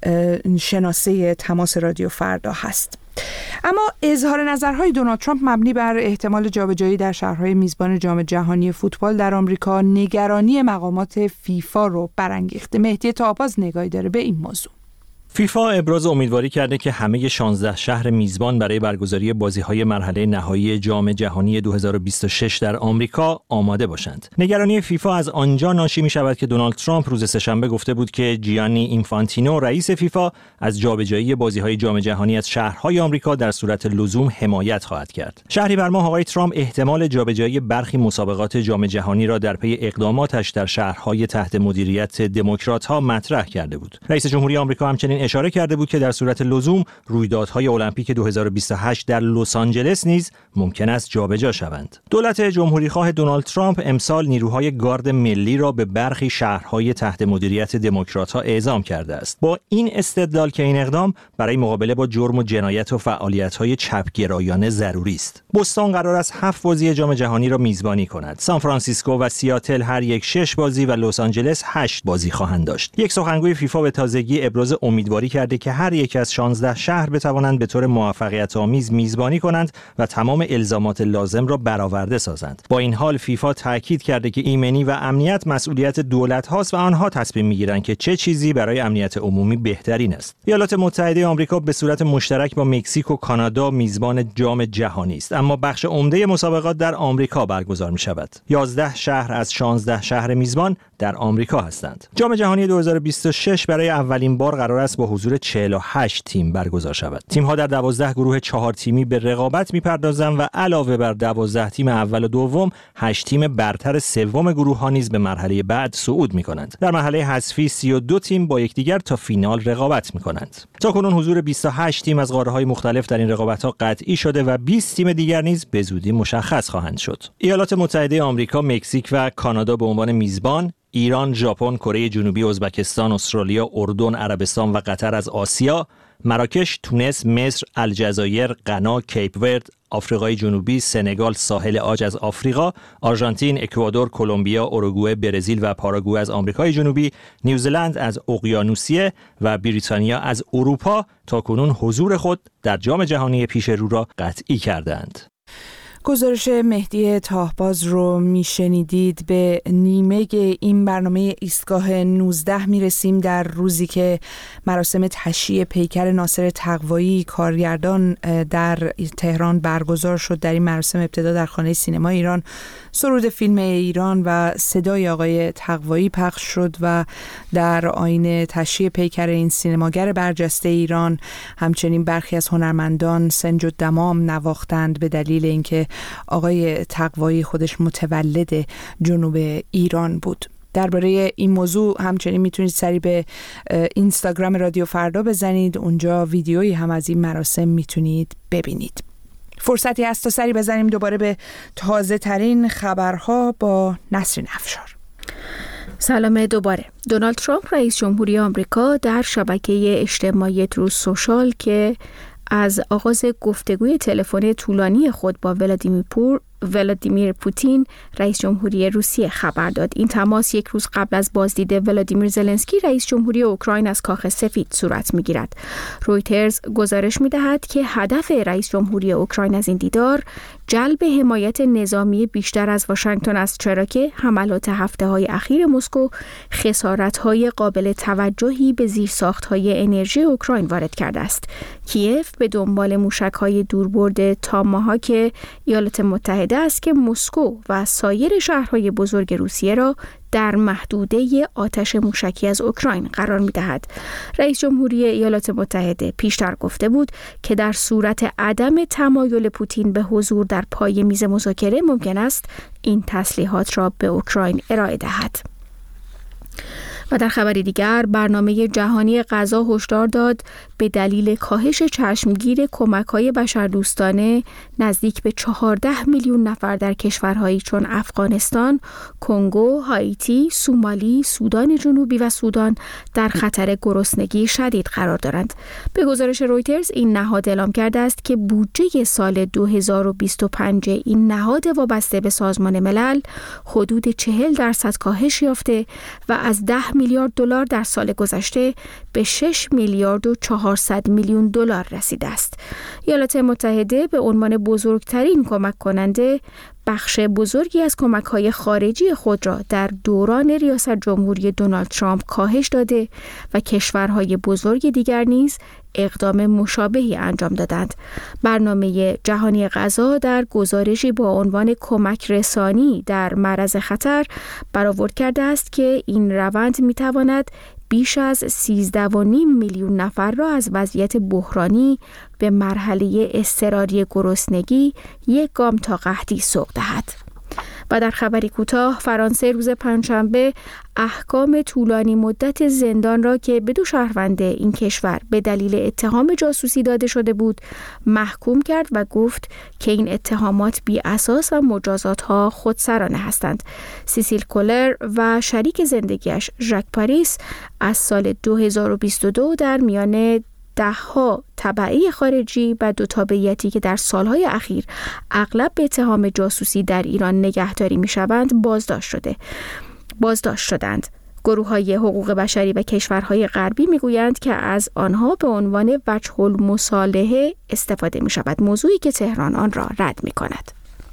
شناسه تماس رادیو فردا هست. اما اظهار نظرهای دونالد ترامپ مبنی بر احتمال جابجایی در شهرهای میزبان جام جهانی فوتبال در آمریکا نگرانی مقامات فیفا رو برانگیخته. مهدی طاپاز نگاهی داره به این موضوع. فیفا ابراز امیدواری کرده که همه شانزده شهر میزبان برای برگزاری بازی‌های مرحله نهایی جام جهانی دو هزار و بیست و شش در آمریکا آماده باشند. نگرانی فیفا از آنجا ناشی می‌شود که دونالد ترامپ روز سه‌شنبه گفته بود که جیانی اینفانتینو رئیس فیفا از جابجایی بازی‌های جام جهانی از شهرهای آمریکا در صورت لزوم حمایت خواهد کرد. شهریور ماه آقای ترامپ احتمال جابجایی برخی مسابقات جام جهانی را در پی اقداماتش در شهرهای تحت مدیریت دموکرات‌ها مطرح کرده بود. رئیس جمهوری آمریکا همچنین اشاره کرده بود که در صورت لزوم رویدادهای المپیک دو هزار و بیست و هشت در لس آنجلس نیز ممکن است جابجا شوند. دولت جمهوریخواه دونالد ترامپ امسال نیروهای گارد ملی را به برخی شهرهای تحت مدیریت دموکرات‌ها اعزام کرده است، با این استدلال که این اقدام برای مقابله با جرم و جنایت و فعالیت‌های چپگرایانه ضروری است. بوستون قرار است هفت بازی جام جهانی را میزبانی کند. سان فرانسیسکو و سیاتل هر یک شش بازی و لس آنجلس هشت بازی خواهند داشت. یک سخنگوی فیفا به تازگی ابراز امیدواری کرده که هر یک از شانزده شهر بتوانند به طور موفقیت‌آمیز میزبانی کنند و تمام الزامات لازم را برآورده سازند. با این حال فیفا تاکید کرده که ایمنی و امنیت مسئولیت دولت هاست و آنها تصمیم میگیرند که چه چیزی برای امنیت عمومی بهترین است. ایالات متحده آمریکا به صورت مشترک با مکزیک و کانادا میزبان جام جهانی است، اما بخش عمده مسابقات در آمریکا برگزار می شود. یازده شهر از شانزده شهر میزبان در آمریکا هستند. جام جهانی دو هزار و بیست و شش برای اولین بار قرار است با حضور چهل و هشت تیم برگزار شود. تیم‌ها در دوازده گروه چهار تیمی به رقابت می‌پردازند و علاوه بر دوازده تیم اول و دوم، هشت تیم برتر سوم گروه‌ها نیز به مرحله بعد صعود می‌کنند. در مرحله حذفی سی و دو تیم با یکدیگر تا فینال رقابت می‌کنند. تاکنون حضور بیست و هشت تیم از قاره‌های مختلف در این رقابت‌ها قطعی شده و بیست تیم دیگر نیز به زودی مشخص خواهند شد. ایالات متحده آمریکا، مکزیک و کانادا به عنوان میزبان، ایران، ژاپن، کره جنوبی، ازبکستان، استرالیا، اردن، عربستان و قطر از آسیا، مراکش، تونس، مصر، الجزایر، غنا، کیپ ورد، آفریقای جنوبی، سنگال، ساحل عاج از آفریقا، آرژانتین، اکوادور، کلمبیا، اوروگوئه، برزیل و پاراگوئه از آمریکای جنوبی، نیوزلند از اقیانوسیه و بریتانیا از اروپا تاکنون حضور خود در جام جهانی پیش رو را قطعی کردند. گزارش مهدی تاهباز رو میشنیدید. به نیمه این برنامه ایستگاه نوزده میرسیم در روزی که مراسم تشییع پیکر ناصر تقوایی کارگردان در تهران برگزار شد. در این مراسم ابتدا در خانه سینما ایران سرود فیلم ایران و صدای آقای تقوایی پخش شد و در آیین تشییع پیکر این سینماگر برجسته ایران همچنین برخی از هنرمندان سنج و دمام نواختند به دلیل اینکه آقای تقوایی خودش متولد جنوب ایران بود. درباره این موضوع همچنین میتونید سری به اینستاگرام رادیو فردا بزنید، اونجا ویدیویی هم از این مراسم میتونید ببینید. فرصتی هست تا سری بزنیم دوباره به تازه ترین خبرها با نسرین افشار. سلام دوباره. دونالد ترامپ رئیس جمهوری آمریکا در شبکه اجتماعی تروث سوشال که از آغاز گفتگوی تلفنی طولانی خود با ولادیمیر پور ولادیمیر پوتین رئیس جمهوری روسیه خبر داد. این تماس یک روز قبل از بازدید ولادیمیر زلنسکی رئیس جمهوری اوکراین از کاخ سفید صورت می‌گیرد. رویترز گزارش می‌دهد که هدف رئیس جمهوری اوکراین از این دیدار جلب حمایت نظامی بیشتر از واشنگتن است، چرا که حملات هفته‌های اخیر مسکو خسارت‌های قابل توجهی به زیرساخت‌های انرژی اوکراین وارد کرده است. کیف به دنبال موشک‌های دوربرد تاماهاک ایالات متحده است که مسکو و سایر شهرهای بزرگ روسیه را در محدوده آتش موشکی از اوکراین قرار می‌دهد. رئیس جمهوری ایالات متحده پیشتر گفته بود که در صورت عدم تمایل پوتین به حضور در پای میز مذاکره ممکن است این تسلیحات را به اوکراین ارائه دهد. و در خبری دیگر برنامه جهانی غذا هشدار داد به دلیل کاهش چشمگیر کمک‌های بشردوستانه نزدیک به چهارده میلیون نفر در کشورهایی چون افغانستان، کنگو، هایتی، سومالی، سودان جنوبی و سودان در خطر گرسنگی شدید قرار دارند. به گزارش رویترز این نهاد اعلام کرده است که بودجه سال دو هزار و بیست و پنج این نهاد وابسته به سازمان ملل حدود چهل درصد کاهش یافته و از ده میلیارد دلار در سال گذشته به شش میلیارد و چهارصد میلیون دلار رسیده است. ایالات متحده به عنوان بزرگترین کمک کننده بخش بزرگی از کمک‌های خارجی خود را در دوران ریاست جمهوری دونالد ترامپ کاهش داده و کشورهای بزرگ دیگر نیز اقدام مشابهی انجام دادند. برنامه جهانی غذا در گزارشی با عنوان کمک رسانی در معرض خطر برآورد کرده است که این روند می‌تواند بیش از سیزده و نیم میلیون نفر را از وضعیت بحرانی به مرحله اضطراری گرسنگی یک گام تا قحطی سوق دهد. و در خبری کوتاه، فرانسه روز پنجشنبه احکام طولانی مدت زندان را که به دو شهروند این کشور به دلیل اتهام جاسوسی داده شده بود محکوم کرد و گفت که این اتهامات بی اساس و مجازات‌ها خودسرانه هستند. سیسیل کولر و شریک زندگیش ژاک پاریس از سال دو هزار و بیست و دو در میان دهها تبعی خارجی و دو تابعیتی که در سالهای اخیر اغلب به اتهام جاسوسی در ایران نگهداری می‌شوند بازداشت شده بازداشت شدند. گروه‌های حقوق بشری و کشورهای غربی می‌گویند که از آنها به عنوان وجه المصالحه استفاده می‌شود، موضوعی که تهران آن را رد می‌کند.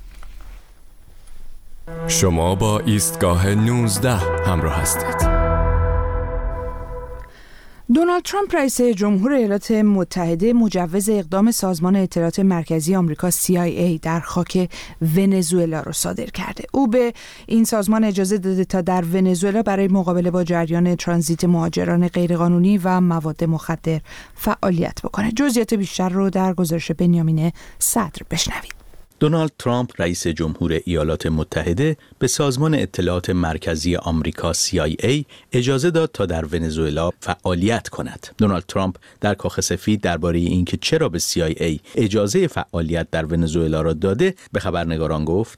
شما با ایستگاه نوزده همراه هستید. دونالد ترامپ رئیس جمهور ایالات متحده مجوز اقدام سازمان اطلاعات مرکزی آمریکا سی آی ای در خاک ونزوئلا را صادر کرده. او به این سازمان اجازه داده تا در ونزوئلا برای مقابله با جریان ترانزیت مهاجران غیرقانونی و مواد مخدر فعالیت بکنه. جزئیات بیشتر رو در گزارش بنیامین صدر بشنوید. دونالد ترامپ رئیس جمهور ایالات متحده به سازمان اطلاعات مرکزی آمریکا سی آی ای اجازه داد تا در ونزوئلا فعالیت کند. دونالد ترامپ در کاخ سفید درباره اینکه چرا به سی آی ای اجازه فعالیت در ونزوئلا را داده به خبرنگاران گفت: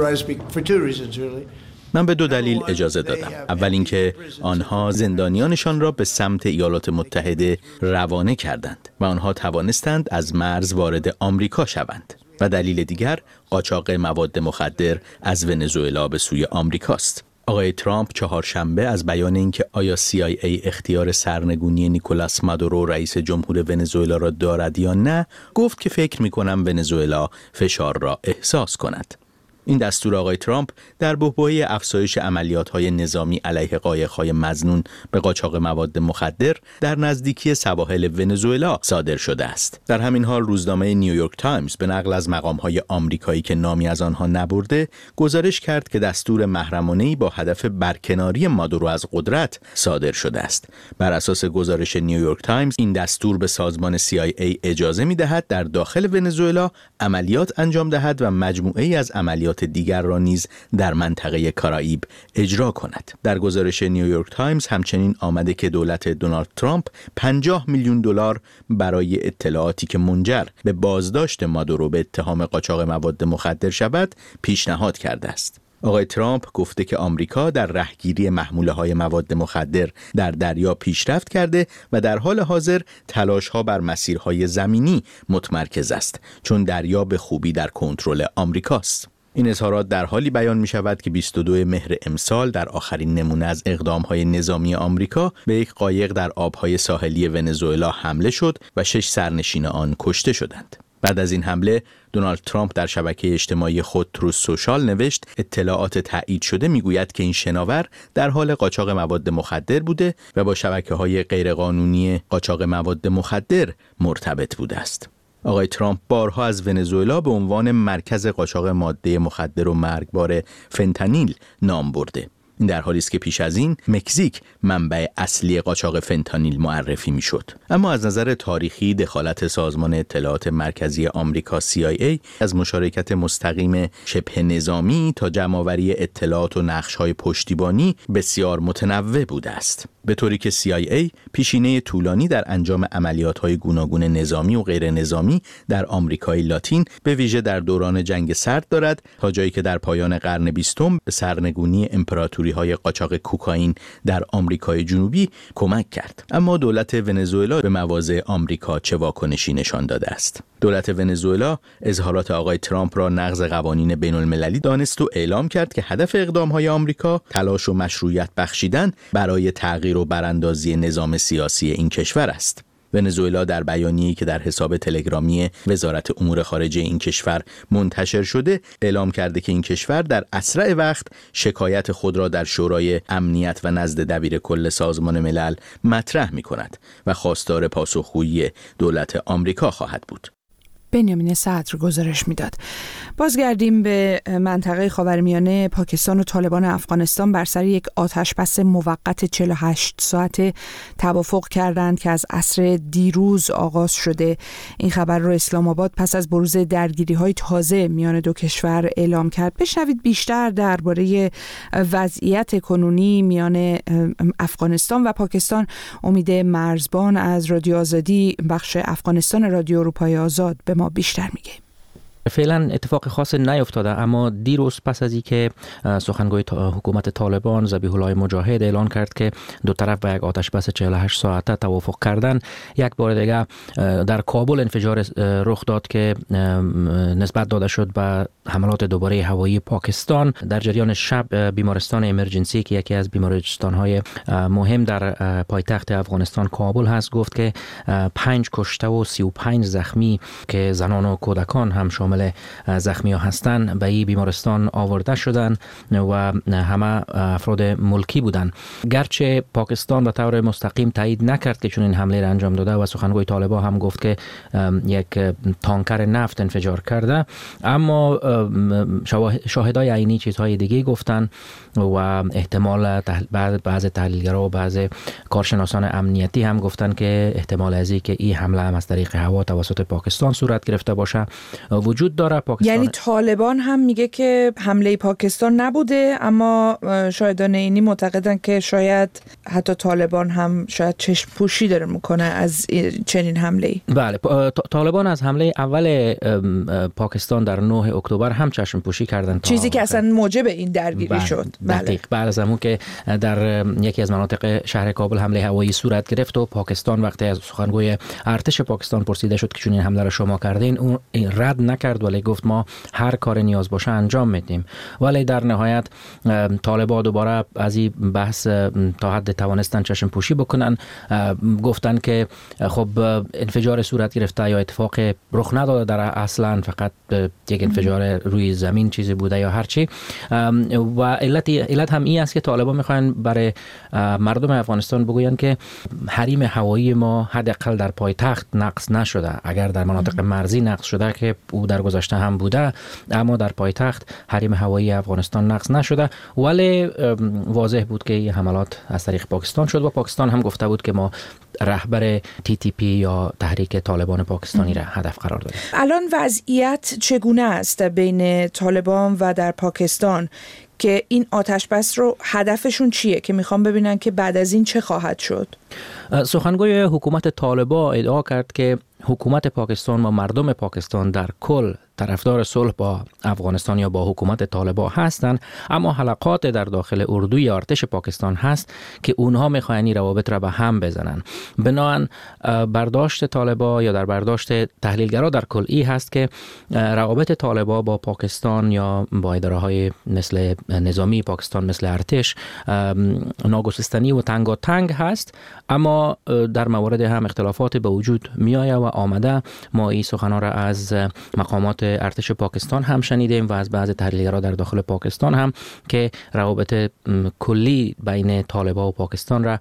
من به دو دلیل اجازه دادم. اول اینکه آنها زندانیانشان را به سمت ایالات متحده روانه کردند و آنها توانستند از مرز وارد آمریکا شوند. و دلیل دیگر قاچاق مواد مخدر از ونزوئلا به سوی آمریکاست. آقای ترامپ چهارشنبه از بیان اینکه آیا سی آی ای اختیار سرنگونی نیکولاس مادورو رئیس جمهور ونزوئلا را دارد یا نه، گفت که فکر می‌کنم ونزوئلا فشار را احساس کند. این دستور آقای ترامپ در بحبوحه افزایش عملیات‌های نظامی علیه قایق‌های مظنون به قاچاق مواد مخدر در نزدیکی سواحل ونزوئلا صادر شده است. در همین حال روزنامه نیویورک تایمز به نقل از مقام‌های آمریکایی که نامی از آنها نبرده، گزارش کرد که دستور محرمانه‌ای با هدف برکناری مادورو از قدرت صادر شده است. بر اساس گزارش نیویورک تایمز، این دستور به سازمان سی آی ای اجازه می‌دهد در داخل ونزوئلا عملیات انجام دهد و مجموعه‌ای از عملیات دیگر را نیز در منطقه کارائیب اجرا کند. در گزارش نیویورک تایمز همچنین آمده که دولت دونالد ترامپ پنجاه میلیون دلار برای اطلاعاتی که منجر به بازداشت مادورو به اتهام قاچاق مواد مخدر شود پیشنهاد کرده است. آقای ترامپ گفته که آمریکا در رهگیری محموله‌های مواد مخدر در دریا پیشرفت کرده و در حال حاضر تلاش‌ها بر مسیرهای زمینی متمرکز است، چون دریا به خوبی در کنترل آمریکاست. این اظهارات در حالی بیان می شود که بیست و دوم مهر امسال در آخرین نمونه از اقدام‌های نظامی آمریکا به یک قایق در آب‌های ساحلی ونزوئلا حمله شد و شش سرنشین آن کشته شدند. بعد از این حمله دونالد ترامپ در شبکه اجتماعی خود تروث سوشال نوشت اطلاعات تایید شده میگوید که این شناور در حال قاچاق مواد مخدر بوده و با شبکه‌های غیرقانونی قاچاق مواد مخدر مرتبط بوده است. آقای ترامپ بارها از ونزوئلا به عنوان مرکز قاچاق ماده مخدر و مرگبار فنتانیل نام برده. این در حالی است که پیش از این مکزیک منبع اصلی قاچاق فنتانیل معرفی میشد. اما از نظر تاریخی دخالت سازمان اطلاعات مرکزی آمریکا سی آی ای از مشارکت مستقیم شبه نظامی تا جمع‌آوری اطلاعات و نقش‌های پشتیبانی بسیار متنوع بوده است. به طوری که سی آی ای پیشینه طولانی در انجام عملیات‌های گوناگون نظامی و غیر نظامی در آمریکای لاتین به ویژه در دوران جنگ سرد دارد، تا جایی که در پایان قرن بیستم به سرنگونی امپراتوری‌های قاچاق کوکائین در آمریکای جنوبی کمک کرد. اما دولت ونزوئلا به مواضع آمریکا چه واکنشی نشان داده است؟ دولت ونزوئلا اظهارات آقای ترامپ را نقض قوانین بین‌المللی دانست و اعلام کرد که هدف اقدام‌های آمریکا تلاش و مشروعیت بخشیدن برای تغییر و براندازی نظام سیاسی این کشور است. ونزوئلا در بیانیه‌ای که در حساب تلگرامی وزارت امور خارجه این کشور منتشر شده اعلام کرده که این کشور در اسرع وقت شکایت خود را در شورای امنیت و نزد دبیر کل سازمان ملل مطرح می‌کند و خواستار پاسخگویی دولت آمریکا خواهد بود. بنیامین صدر گزارش میداد. بازگردیم به منطقه خاورمیانه. پاکستان و طالبان افغانستان بر سر یک آتشبس موقت چهل و هشت ساعته توافق کردند که از عصر دیروز آغاز شده. این خبر رو اسلام آباد پس از بروز درگیری‌های تازه میان دو کشور اعلام کرد. بشنوید بیشتر درباره وضعیت کنونی میان افغانستان و پاکستان. امید مرزبان از رادیو آزادی بخش افغانستان رادیو اروپای آزاد به ما بیشتر میگه. فعلا اتفاق خاص نیفتاده، اما دیروز پس از اینکه سخنگوی حکومت طالبان ذبیح الله مجاهد اعلان کرد که دو طرف به یک آتش بس چهل و هشت ساعته توافق کردن، یک بار دیگه در کابل انفجار رخ داد که نسبت داده شد به حملات دوباره هوایی پاکستان. در جریان شب بیمارستان امرجنسی که یکی از بیمارستان‌های مهم در پایتخت افغانستان کابل هست گفت که پنج کشته و سی و پنج زخمی که زنان و کودکان هم شامل حامل زخمی ها هستند به این بیمارستان آورده شدن و همه افراد ملکی بودند. گرچه پاکستان به طور مستقیم تایید نکرد که چون این حمله را انجام داده و سخنگوی طالبان هم گفت که یک تانکر نفت انفجار کرده، اما شاهدای عینی چیزهای دیگه گفتن و احتمال بعض تحلیلگرا و بعض کارشناسان امنیتی هم گفتن که احتمال ازی که این حمله هم از طریق هوا توسط پاکستان صورت گرفته باشه وجود داره. پاکستان یعنی طالبان هم میگه که حمله پاکستان نبوده، اما شاهدان عینی معتقدن که شاید حتی طالبان هم شاید چشم پوشی داره میکنه از چنین حمله‌ای. بله، طالبان از حمله اول پاکستان در نه اکتبر هم چشم پوشی کردن، چیزی که اصلا موجب این درگیری بله. شد. دقیق بعد از همون که در یکی از مناطق شهر کابل حمله هوایی صورت گرفت و پاکستان وقتی از سخنگوی ارتش پاکستان پرسیده شد که چون این حمله را شما کردین، اون رد نکرد ولی گفت ما هر کار نیاز باشه انجام میدیم. ولی در نهایت طالبان دوباره از این بحث تا حد توانستن چشم پوشی بکنن، گفتن که خب انفجار صورت گرفته یا اتفاق رخ نداده در اصلا، فقط یک انفجار روی زمین چیزی بوده یا هر چی. و علت علت هم این است که طالبان میخوان برای مردم افغانستان بگوین که حریم هوایی ما حداقل در پایتخت نقض نشده. اگر در مناطق مرزی نقض شده که او در گذشته هم بوده، اما در پایتخت حریم هوایی افغانستان نقض نشده. ولی واضح بود که این حملات از طریق پاکستان شد و پاکستان هم گفته بود که ما رهبر تی تی پی یا تحریک طالبان پاکستانی را هدف قرار دادیم. الان وضعیت چگونه است بین طالبان و در پاکستان که این آتش بس رو هدفشون چیه که میخوام ببینن که بعد از این چه خواهد شد؟ سخنگوی حکومت طالبان ادعا کرد که حکومت پاکستان و مردم پاکستان در کل طرفدار صلح با افغانستان یا با حکومت طالبان هستند، اما حلقات در داخل اردوی ارتش پاکستان هست که اونها میخواین این روابط را به هم بزنن. بنابراین برداشت طالبان یا در برداشت تحلیلگرا در کل ای هست که روابط طالبان با پاکستان یا با اداره‌های مثل نظامی پاکستان مثل ارتش ناگسستنی و تنگاتنگ هست، اما در موارد هم اختلافات به وجود میآید و آمده. ما این سخنان را از مقامات ارتش پاکستان هم شنیدیم و از بعض تحلیلگران در داخل پاکستان هم که روابط کلی بین طالبان و پاکستان را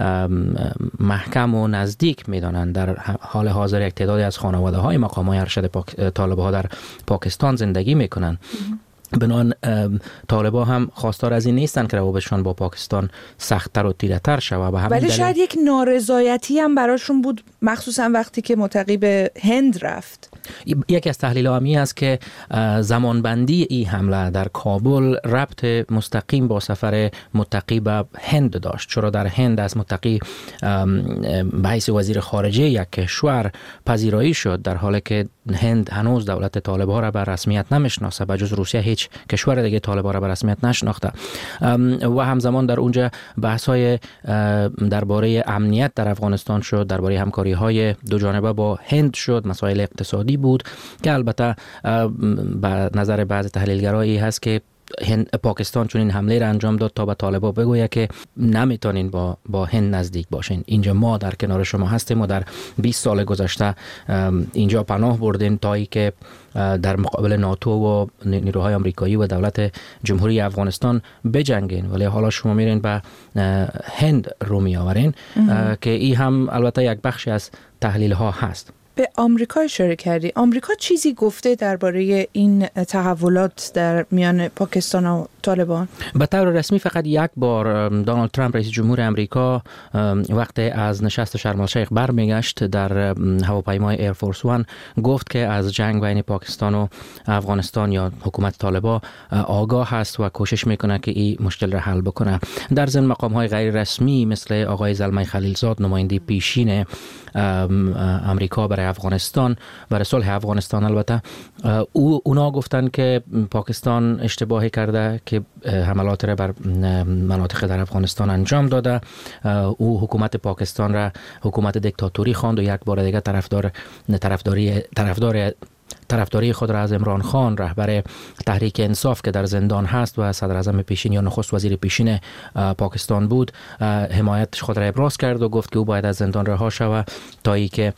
محکم و نزدیک می‌دانند. در حال حاضر یک تعدادی از خانواده‌های مقامات ارشد پاک... طالبان در پاکستان زندگی می‌کنند. بنابراین طالبان هم خواستار از این نیستن که روابطشان با پاکستان سخت‌تر و تیره‌تر شود. ولی دلیل... شاید یک نارضایتی هم براشون بود، مخصوصا وقتی که متقی به هند رفت. یکی از تحلیل‌ها این است که زمانبندی این حمله در کابل ربط مستقیم با سفر متقی به هند داشت، چرا در هند از متقی به حیث وزیر خارجه یک کشور پذیرایی شد، در حالی که هند هنوز دولت طالبان را به رسمیت نمیشناسه، به جز روسیه هیچ کشور دیگه طالبان را به رسمیت نشناخته. و همزمان در اونجا بحث‌های درباره امنیت در افغانستان شد، درباره همکاری‌های دو جانبه با هند شد، مسائل اقتصادی بود که البته به نظر بعض تحلیلگرایی هست که هند پاکستان چون این حمله را انجام داد تا به طالبان بگوید که نمیتونین با با هند نزدیک باشین، اینجا ما در کنار شما هستیم و در بیست سال گذشته اینجا پناه بردیم تا ای که در مقابل ناتو و نیروهای آمریکایی و دولت جمهوری افغانستان بجنگین، ولی حالا شما میرین به هند رو میآورین که این هم البته یک بخشی از تحلیل ها هست. به آمریکا اشاره کردی. آمریکا چیزی گفته درباره این تحولات در میان پاکستان و طالبان؟ به طور رسمی فقط یک بار دونالد ترامپ رئیس جمهور آمریکا وقتی از نشست شرم الشیخ برمیگشت در هواپیمای ایرفورس وان گفت که از جنگ بین پاکستان و افغانستان یا حکومت طالبان آگاه هست و کوشش میکنه که این مشکل را حل بکنه. در ضمن مقام های غیر رسمی مثل آقای زلمه خلیلزاد نماینده پیشین آمریکا برای افغانستان برای صلح افغانستان البته او اونا گفتن که پاکستان اشتباهی کرده که حملات را بر مناطق در افغانستان انجام داده. او حکومت پاکستان را حکومت دیکتاتوری خواند و یک بار دیگه طرفدار طرفداری طرفدار طرفداری خود را از عمران خان رهبر تحریک انصاف که در زندان هست و صدر اعظم پیشین یا نخست وزیر پیشین پاکستان بود حمایت خود را ابراز کرد و گفت که او باید از زندان رها شود تا ای که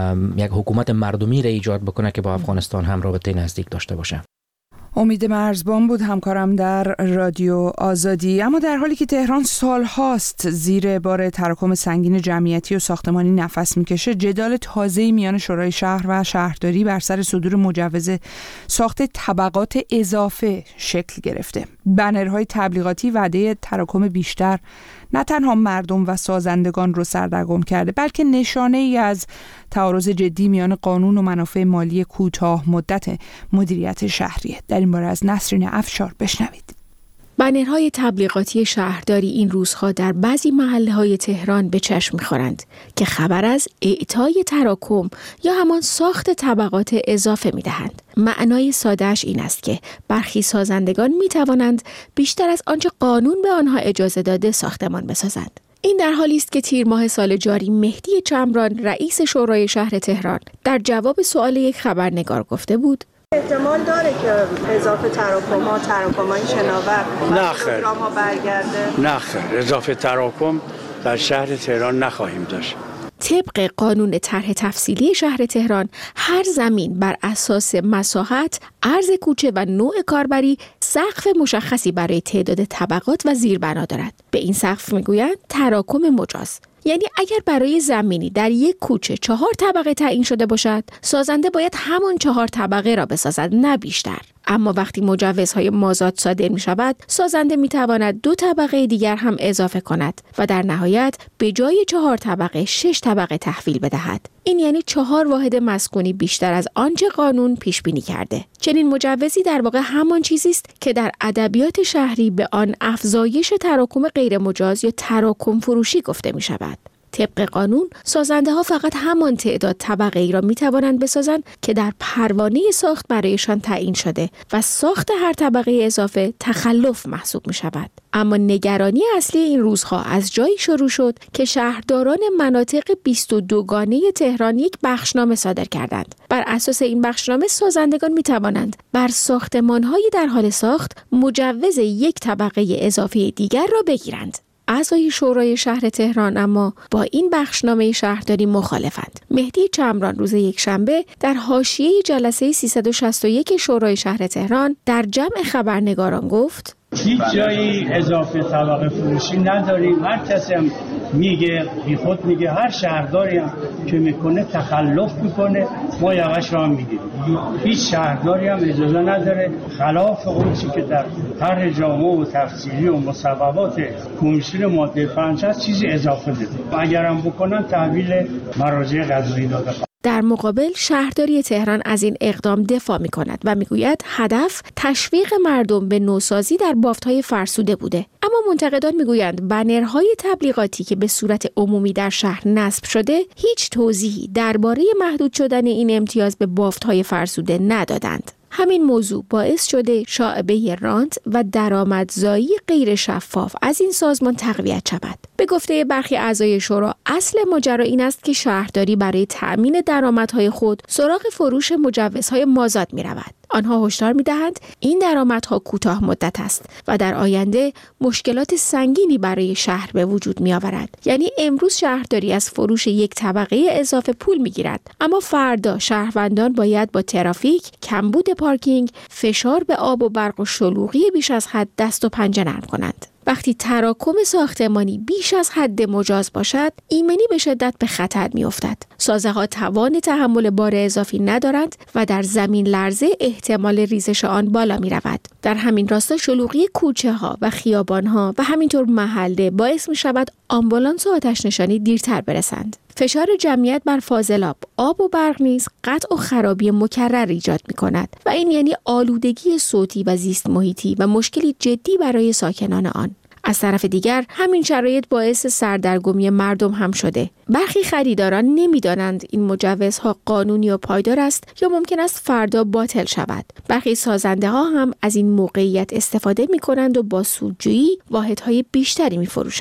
یک حکومت مردمی را ایجاد بکنه که با افغانستان هم رابطه نزدیک داشته باشه. امید مرزبان بود همکارم در رادیو آزادی. اما در حالی که تهران سال هاست زیر بار تراکم سنگین جمعیتی و ساختمانی نفس میکشه، جدال تازه‌ای میان شورای شهر و شهرداری بر سر صدور مجوز ساخت طبقات اضافه شکل گرفته. بنرهای تبلیغاتی وعده تراکم بیشتر نه تنها مردم و سازندگان رو سردرگم کرده، بلکه نشانه ای از تعارض جدی میان قانون و منافع مالی کوتاه مدت مدیریت شهریه. در این باره از نسرین افشار بشنوید. بنرهای تبلیغاتی شهرداری این روزها در بعضی محله‌های تهران به چشم می‌خورند که خبر از اعطای تراکم یا همان ساخت طبقات اضافه می‌دهند. معنای ساده‌اش این است که برخی سازندگان می‌توانند بیشتر از آنچه قانون به آنها اجازه داده ساختمان بسازند. این در حالی است که تیر ماه سال جاری مهدی چمران رئیس شورای شهر تهران در جواب سوال یک خبرنگار گفته بود احتمال داره که اضافه تراکم ها تراکم های شناور نه خیر ها برگرده؟ نه خیر، اضافه تراکم در شهر تهران نخواهیم داشت. طبق قانون طرح تفصیلی شهر تهران، هر زمین بر اساس مساحت، عرض کوچه و نوع کاربری سقف مشخصی برای تعداد طبقات و زیربنا دارد. به این سقف میگویند تراکم مجاز. یعنی اگر برای زمینی در یک کوچه چهار طبقه تعیین شده باشد، سازنده باید همان چهار طبقه را بسازد، نه بیشتر. اما وقتی مجوزهای مازاد صادر می شود، سازنده می تواند دو طبقه دیگر هم اضافه کند و در نهایت به جای چهار طبقه شش طبقه تحویل بدهد. این یعنی چهار واحد مسکونی بیشتر از آنچه قانون پیش بینی کرده. چنین مجوزی در واقع همان چیزی است که در ادبیات شهری به آن افزایش تراکم غیر مجاز یا تراکم فروشی گفته می شود. طبق قانون سازنده ها فقط همان تعداد طبقه ای را می توانند بسازند که در پروانه ساخت برایشان تعیین شده و ساخت هر طبقه اضافه تخلف محسوب می شود. اما نگرانی اصلی این روزها از جایی شروع شد که شهرداران مناطق بیست و دو گانه تهران یک بخشنامه صادر کردند. بر اساس این بخشنامه سازندگان می توانند بر ساختمان‌های در حال ساخت مجوز یک طبقه اضافه دیگر را بگیرند. اعضای شورای شهر تهران اما با این بخشنامه شهرداری مخالفند. مهدی چمران روز یکشنبه در حاشیه جلسه سیصد و شصت و یک شورای شهر تهران در جمع خبرنگاران گفت هیچ جایی اضافه طبقه فروشی نداریم. هر کسی هم میگه بی خود میگه، هر شهرداری هم که میکنه تخلف میکنه، ما یواش را هم میگیریم. هیچ شهرداری هم اجازه نداره خلاف اون چی که در طرح جامع و تفصیلی و مصوبات کمیسیون ماده پنج هست چیزی اضافه بده. اگرم بکنن تحویل مراجع قضایی داده. در مقابل شهرداری تهران از این اقدام دفاع می کند و می گوید هدف تشویق مردم به نوسازی در بافت‌های فرسوده بوده. اما منتقدان می گویند بنرهای تبلیغاتی که به صورت عمومی در شهر نصب شده هیچ توضیحی درباره محدود شدن این امتیاز به بافت‌های فرسوده ندادند. همین موضوع باعث شده شائبه رانت و درآمدزایی غیر شفاف از این سازمان تقویت شود. به گفته برخی اعضای شورا، اصل ماجرا این است که شهرداری برای تأمین درآمدهای خود سراغ فروش مجوزهای مازاد می رود. آنها هشدار می دهند این درآمدها کوتاه مدت است و در آینده مشکلات سنگینی برای شهر به وجود می آورد. یعنی امروز شهرداری از فروش یک طبقه اضافه پول می گیرد، اما فردا شهروندان باید با ترافیک، کمبود پارکینگ، فشار به آب و برق و شلوغی بیش از حد دست و پنجه نرم کنند. وقتی تراکم ساختمانی بیش از حد مجاز باشد، ایمنی به شدت به خطر می افتد. سازه ها توان تحمل بار اضافی ندارند و در زمین لرزه احتمال ریزش آن بالا می رود. در همین راستا شلوغی کوچه ها و خیابان ها و همینطور محله باعث می شود آمبولانس و آتش نشانی دیرتر برسند. فشار جمعیت بر فاضلاب، آب و برق نیز قطع و خرابی مکرر ایجاد می کند و این یعنی آلودگی صوتی و زیست محیطی و مشکلی جدی برای ساکنان آن. از طرف دیگر همین شرایط باعث سردرگمی مردم هم شده. برخی خریداران نمی‌دانند این مجوزها قانونی و پایدار است یا ممکن است فردا باطل شود. برخی سازنده ها هم از این موقعیت استفاده می‌کنند و با سودجویی واحدهای بیشتری می‌فروشند.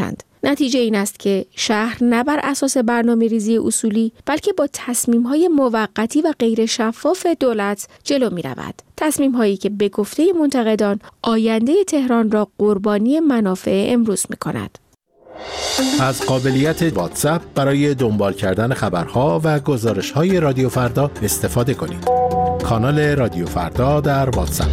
نتیجه این است که شهر نه بر اساس برنامه‌ریزی اصولی بلکه با تصمیم‌های موقتی و غیر شفاف دولت جلو می‌رود. تصمیم‌هایی که به گفته منتقدان آینده تهران را قربانی منافع امروز می‌کند. از قابلیت واتساپ برای دنبال کردن خبرها و گزارش‌های رادیو فردا استفاده کنید. کانال رادیو فردا در واتساپ.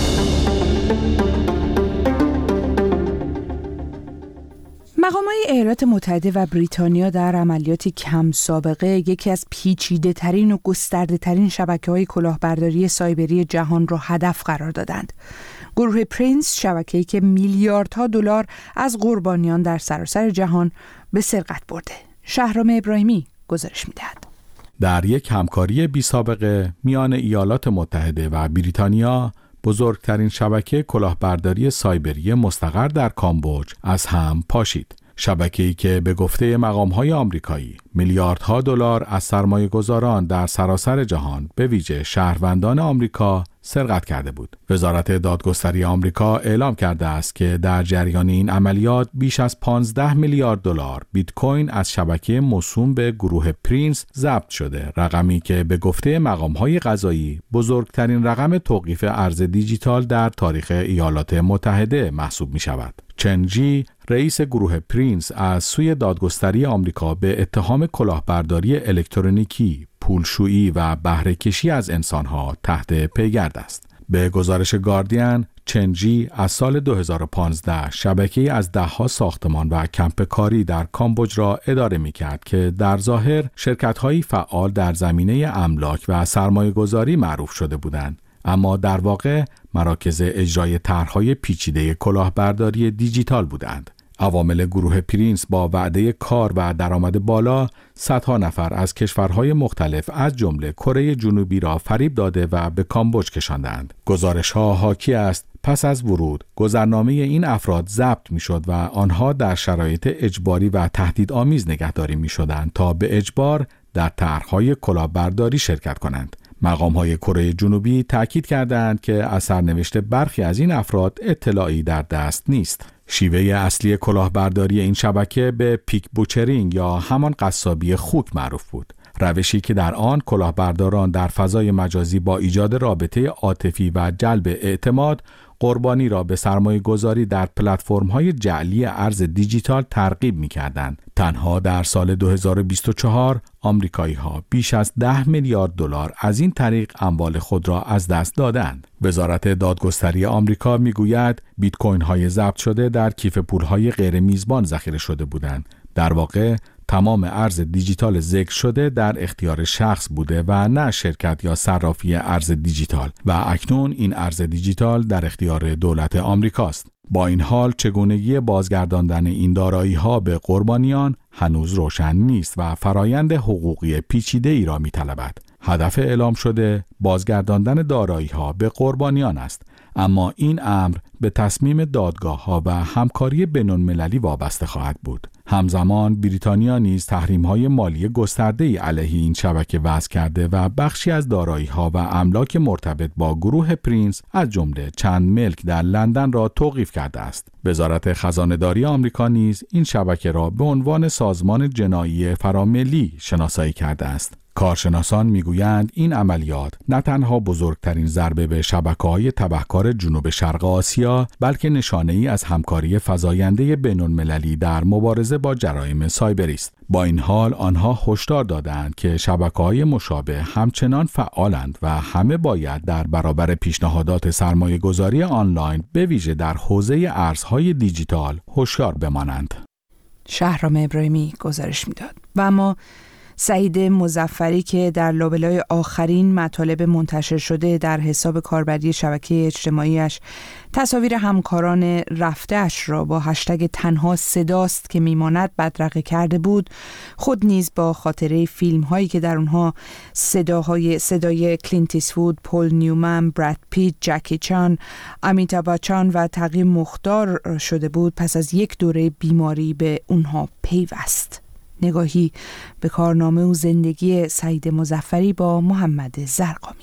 مقامات ایالات متحده و بریتانیا در عملیاتی کم سابقه یکی از پیچیده ترین و گسترده ترین شبکه‌های کلاهبرداری سایبری جهان را هدف قرار دادند. گروه پرینس، شبکه‌ای که میلیاردها دلار از قربانیان در سراسر جهان به سرقت برده. شهرام ابراهیمی گزارش می‌دهد. در یک همکاری بی سابقه میان ایالات متحده و بریتانیا، بزرگترین شبکه کلاهبرداری سایبری مستقر در کامبوج از هم پاشید. شبکه‌ای که به گفته مقام‌های آمریکایی میلیاردها دلار از سرمایه‌گذاران در سراسر جهان به ویژه شهروندان آمریکا سرقت کرده بود. وزارت دادگستری آمریکا اعلام کرده است که در جریان این عملیات بیش از پانزده میلیارد دلار بیت کوین از شبکه موسوم به گروه پرینس ضبط شده، رقمی که به گفته مقام‌های قضایی بزرگترین رقم توقیف ارز دیجیتال در تاریخ ایالات متحده محسوب می‌شود. چن جی، رئیس گروه پرینس، از سوی دادگستری آمریکا به اتهام کلاهبرداری الکترونیکی، پولشویی و بهره کشی از انسانها تحت پیگرد است. به گزارش گاردین، چن جی از سال دو هزار و پانزده شبکه‌ای از ده‌ها ساختمان و کمپ کاری در کامبوج را اداره می‌کرد که در ظاهر شرکت‌هایی فعال در زمینه املاک و سرمایه‌گذاری معروف شده بودند، اما در واقع مراکز اجرای طرح‌های پیچیده کلاهبرداری دیجیتال بودند. عوامل گروه پرینس با وعده کار و درآمد بالا صدها نفر از کشورهای مختلف از جمله کره جنوبی را فریب داده و به کامبوج کشاندند. گزارش‌ها حاکی است پس از ورود گذرنامه این افراد ضبط می‌شد و آنها در شرایط اجباری و تهدیدآمیز نگهداری می‌شدند تا به اجبار در طرح‌های کلاهبرداری شرکت کنند. مقام‌های کره جنوبی تأکید کردند که از سرنوشت برخی از این افراد اطلاعی در دست نیست. شیوه اصلی کلاهبرداری این شبکه به پیک بوچرینگ یا همان قصابی خوک معروف بود. روشی که در آن کلاهبرداران در فضای مجازی با ایجاد رابطه عاطفی و جلب اعتماد قربانی را به سرمایه گذاری در پلتفرم‌های جعلی ارز دیجیتال ترغیب می‌کردند. تنها در سال دو هزار و بیست و چهار آمریکایی‌ها بیش از ده میلیارد دلار از این طریق اموال خود را از دست دادند. وزارت دادگستری آمریکا می‌گوید بیت کوین‌های ضبط شده در کیف پول‌های غیر میزبان ذخیره شده بودند. در واقع تمام ارز دیجیتال ذکر شده در اختیار شخص بوده و نه شرکت یا صرافی ارز دیجیتال و اکنون این ارز دیجیتال در اختیار دولت آمریکاست. با این حال چگونگی بازگرداندن این دارایی‌ها به قربانیان هنوز روشن نیست و فرایند حقوقی پیچیده ای را می‌طلبد. هدف اعلام شده بازگرداندن دارایی‌ها به قربانیان است، اما این امر به تصمیم دادگاه‌ها و همکاری بین‌المللی وابسته خواهد بود. همزمان بریتانیا نیز تحریم‌های مالی گسترده‌ای علیه این شبکه وضع کرده و بخشی از دارایی‌ها و املاک مرتبط با گروه پرینس از جمله چند ملک در لندن را توقیف کرده است. وزارت خزانه‌داری آمریکا نیز این شبکه را به عنوان سازمان جنایی فراملی شناسایی کرده است. کارشناسان میگویند این عملیات نه تنها بزرگترین ضربه به شبکه‌های تبهکار جنوب شرق آسیا، بلکه نشانه‌ای از همکاری فزاینده بین‌المللی در مبارزه با جرایم سایبری است. با این حال آنها هشدار دادند که شبکه‌های مشابه همچنان فعالند و همه باید در برابر پیشنهادات سرمایه‌گذاری آنلاین به ویژه در حوزه ارزهای دیجیتال هوشیار بمانند. شهرام ابراهیمی گزارش میداد. و اما سعید مظفری که در لابلای آخرین مطالب منتشر شده در حساب کاربری شبکه اجتماعیش تصاویر همکاران رفته‌اش را با هشتگ تنها صداست که میماند بدرقه کرده بود، خود نیز با خاطره فیلم هایی که در اونها صداهای صدای کلینت ایستوود، پل نیومن، براد پیت، جکی چان، امیتابh بچان و تقی مختار شده بود، پس از یک دوره بیماری به اونها پیوست. نگاهی به کارنامه و زندگی سعید مظفری با محمد زرقامی.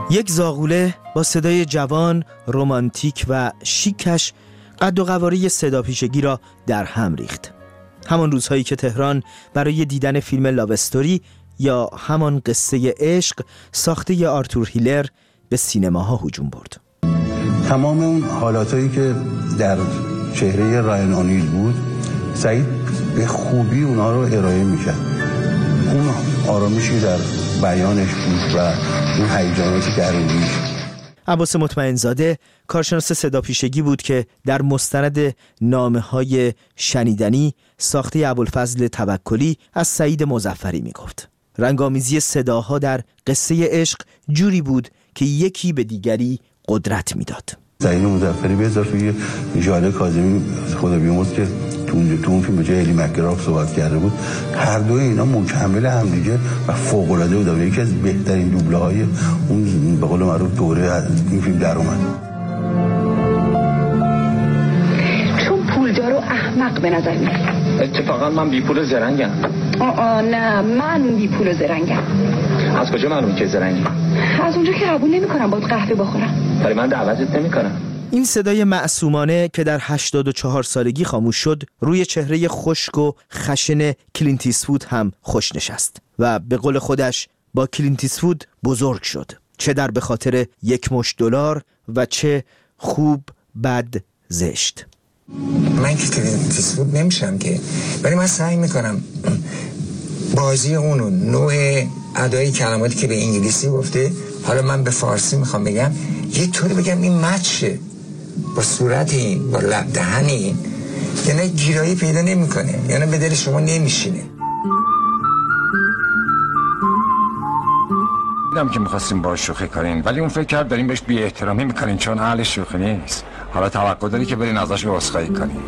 یک زاغوله با صدای جوان، رمانتیک و شیکش قد و قواره صداپیشگی را در هم ریخت. همان روزهایی که تهران برای دیدن فیلم لاو استوری یا همان قصه عشق ساخته آرتور هیلر به سینماها هجوم برد. تمام اون حالاتایی که در چهره رایان اونیل بود، سعید به خوبی اونا رو ارائه میکرد. اون آرامشی در بیانش بود و اون هیجاناتی درونیش. عباس مطمئنزاده کارشناس صداپیشگی بود که در مستند نامه‌های شنیدنی ساخته ابوالفضل توکلی از سعید مظفری میگفت. رنگامیزی صداها در قصه عشق جوری بود که یکی به دیگری قدرت میداد. سعید مظفری به اضافه ژاله کاظمی خدا بیامرز که تو تو اون فیلم به جای علی مک‌گراف صحبت کرده بود، هر دوی اینا مکمل همدیگه و فوق‌العاده بود. یکی از بهترین دوبله‌های اون به قول معروف دوره این فیلم در اومد. چون پولدار و احمق به نظر میاد. اتفاقا من بی پول و زرنگم. آه نه، من بی پول و زرنگم. از کجا معلومه که زرنگی؟ از اونجا که قبول نمی‌کنم باید قهوه بخورم. ولی من دعوتت نمی‌کنم. این صدای معصومانه که در هشتاد و چهار سالگی خاموش شد روی چهره خشک و خشن کلینت ایستوود هم خوش نشست و به قول خودش با کلینت ایستوود بزرگ شد، چه در به خاطر یک مشت دلار و چه خوب بد زشت. من که کلینت ایستوود نمیشم که، ولی من سعی میکنم بازی اونو، نوع ادای کلماتی که به انگلیسی گفته، حالا من به فارسی میخوام بگم، یه طوری بگم این مچه با صورت این، با لب دهن این، یعنی گیرایی پیدا نمیکنه، یعنی به دل شما نمیشینه. دیدم که میخواستیم باهاش شوخی کنین، ولی اون فکر کرد داریم بهش بی احترامی میکنین چون اهل شوخی نیست. حالا توقع داری که برین ازش عذرخواهی کنین.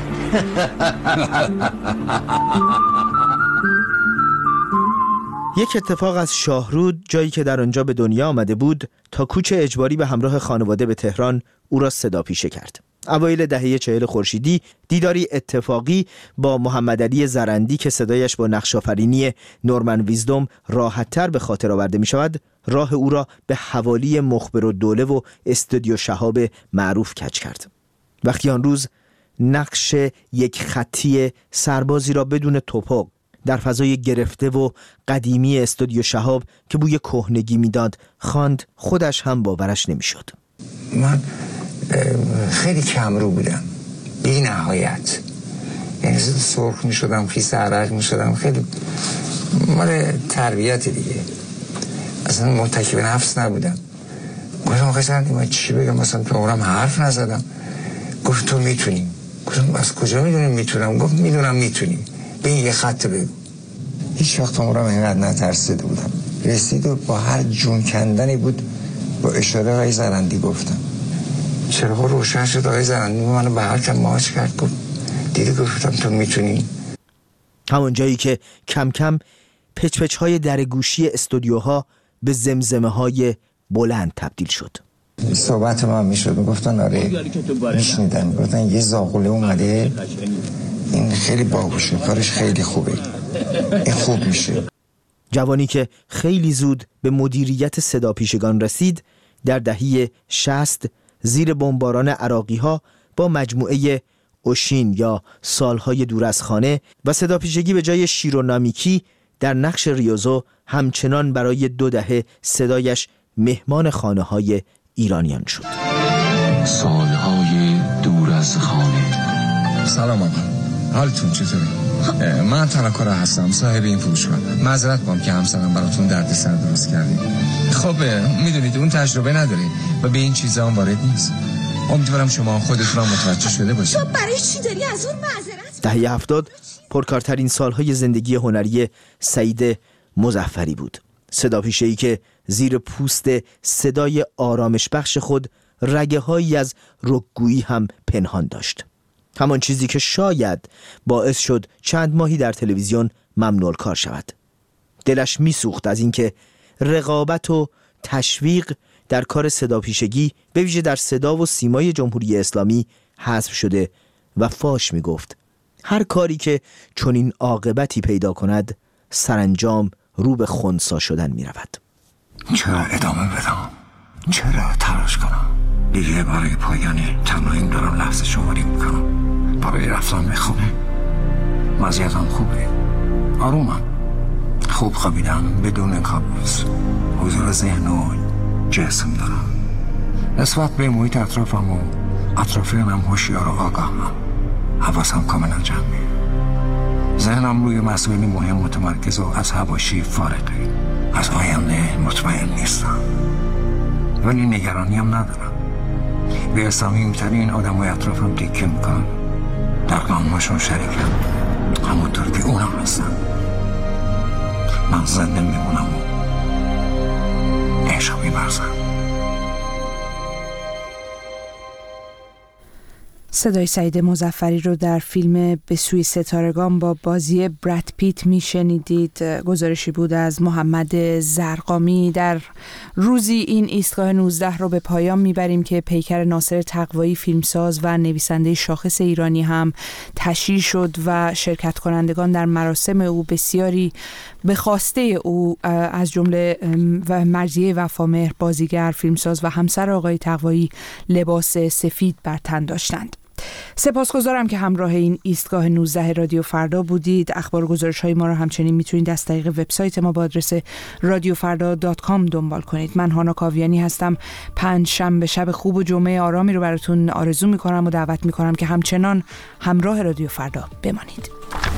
یک اتفاق از شاهرود، جایی که در آنجا به دنیا آمده بود، تا کوچ اجباری به همراه خانواده به تهران او را صداپیشه کرد. اوایل دهه چهل خورشیدی دیداری اتفاقی با محمد علی زرندی که صدایش با نقش‌آفرینی نورمن ویزدوم راحت‌تر به خاطر آورده می‌شود، راه او را به حوالی مخبرالدوله و استودیو شهاب معروف کج کرد. وقتی آن روز نقش یک خطی سربازی را بدون توپق در فضای گرفته و قدیمی استودیو شهاب که بوی کهنگی میداد خواند، خودش هم باورش نمیشد. من خیلی کمرو بودم بی نهایت، یعنی زود سرخ می شدم، خیس عرق می شدم، خیلی مال تربیت دیگه، اصلا متکی به نفس نبودم. گفتم آقای زرندی من چی بگم، مثلا تو عمرم حرف نزدم. گفت تو میتونی. گفتم از کجا میدونیم میتونم؟ گفت میدونم میتونی، به این یه خط بگو. هیچ وقت عمرم اینقدر نترسیده بودم. رسید و با هر جون کندنی بود با اشاره آقای زرندی گفتم. چرا روشن شد، آقای زرندی منو به هر کم ماچ کرد، گفت دیدی گفتم تو میتونی. همون جایی که کم کم پچ پچ های در گوشی استودیوها به زمزمه های بلند تبدیل شد. صحبت ما میشد، میگفتن آره میشنیدن، میگفتن یه زاغوله اومده، این خیلی باهوشه، کارش خیلی خوبه، این خوب میشه. جوانی که خیلی زود به مدیریت صداپیشگان رسید، در دهه شصت زیر بمباران عراقی ها با مجموعه اوشین یا سالهای دور از خانه و صداپیشگی به جای شیرونامیکی در نقش ریوزو همچنان برای دو دهه صدایش مهمان خانه های ایرانیان شد. سالهای دور از خانه. سلام آقا، حالتون چطوره؟ من تنکارا هستم، صاحب این فروشگاه. معذرت می‌خوام که همسرم براتون دردسر درست کردیم. خب میدونید اون تجربه نداره و به این چیزا هم وارد نیست. امیدوارم شما خودتون هم متوجه شده باشید. تو برای چی داری از اون معذرت؟ دهه هفتاد پرکارترین سالهای زندگی هنری سعید مظفری بود. صداپیشه‌ای که زیر پوست صدای آرامش بخش خود رگه هایی از رکگویی هم پنهان داشت. همان چیزی که شاید باعث شد چند ماهی در تلویزیون ممنوع کار شود. دلش میسوخت از اینکه رقابت و تشویق در کار صداپیشگی به ویژه در صدا و سیمای جمهوری اسلامی حذف شده و فاش میگفت هر کاری که چنین عاقبتی پیدا کند سرانجام رو به خنثی شدن می رود. چرا ادامه بدم؟ چرا تلاش کنم؟ دیگه برای پایانی تمرین دارم لحظه شماری میکنم. برای رفتن به خونه وضعیتم خوبه، آرومم، خوب خوابیدم بدون کابوس، حضور ذهن و جسم دارم. نسبت به محیط اطرافم و اطرافیانم هوشیار و آگاهم. حواسم کاملا جمعه. ذهنم روی مسائل مهم متمرکز و از حواشی فارغه. از آینده مطمئن نیستم، ولی نگرانی هم ندارم. به صمیمی‌ترین آدمای اطرافم تکیه میکنم، در غمشون شریکم، همونطور که اونا هستن. من زنده میمونم و عشق می‌ورزم. صدای سعید مظفری رو در فیلم به سوی ستارگان با بازی براد پیت میشنیدید. گزارشی بود از محمد زرقامی. در روزی این ایستگاه نوزده رو به پایان میبریم که پیکر ناصر تقوایی فیلمساز و نویسنده شاخص ایرانی هم تشییع شد و شرکت کنندگان در مراسم او بسیاری به خواسته او از جمله و مرضیه وفامهر بازیگر، فیلمساز و همسر آقای تقوایی لباس سفید بر تن داشتند. سپاسگزارم که همراه این ایستگاه نوزده رادیو فردا بودید. اخبار و گزارش‌های ما را همچنین میتونید از طریق وبسایت ما با آدرس رادیو فردا دات کام دنبال کنید. من هانا کاویانی هستم. پنج شنبه شب خوب و جمعه آرامی رو براتون آرزو میکنم و دعوت میکنم که همچنان همراه رادیو فردا بمانید.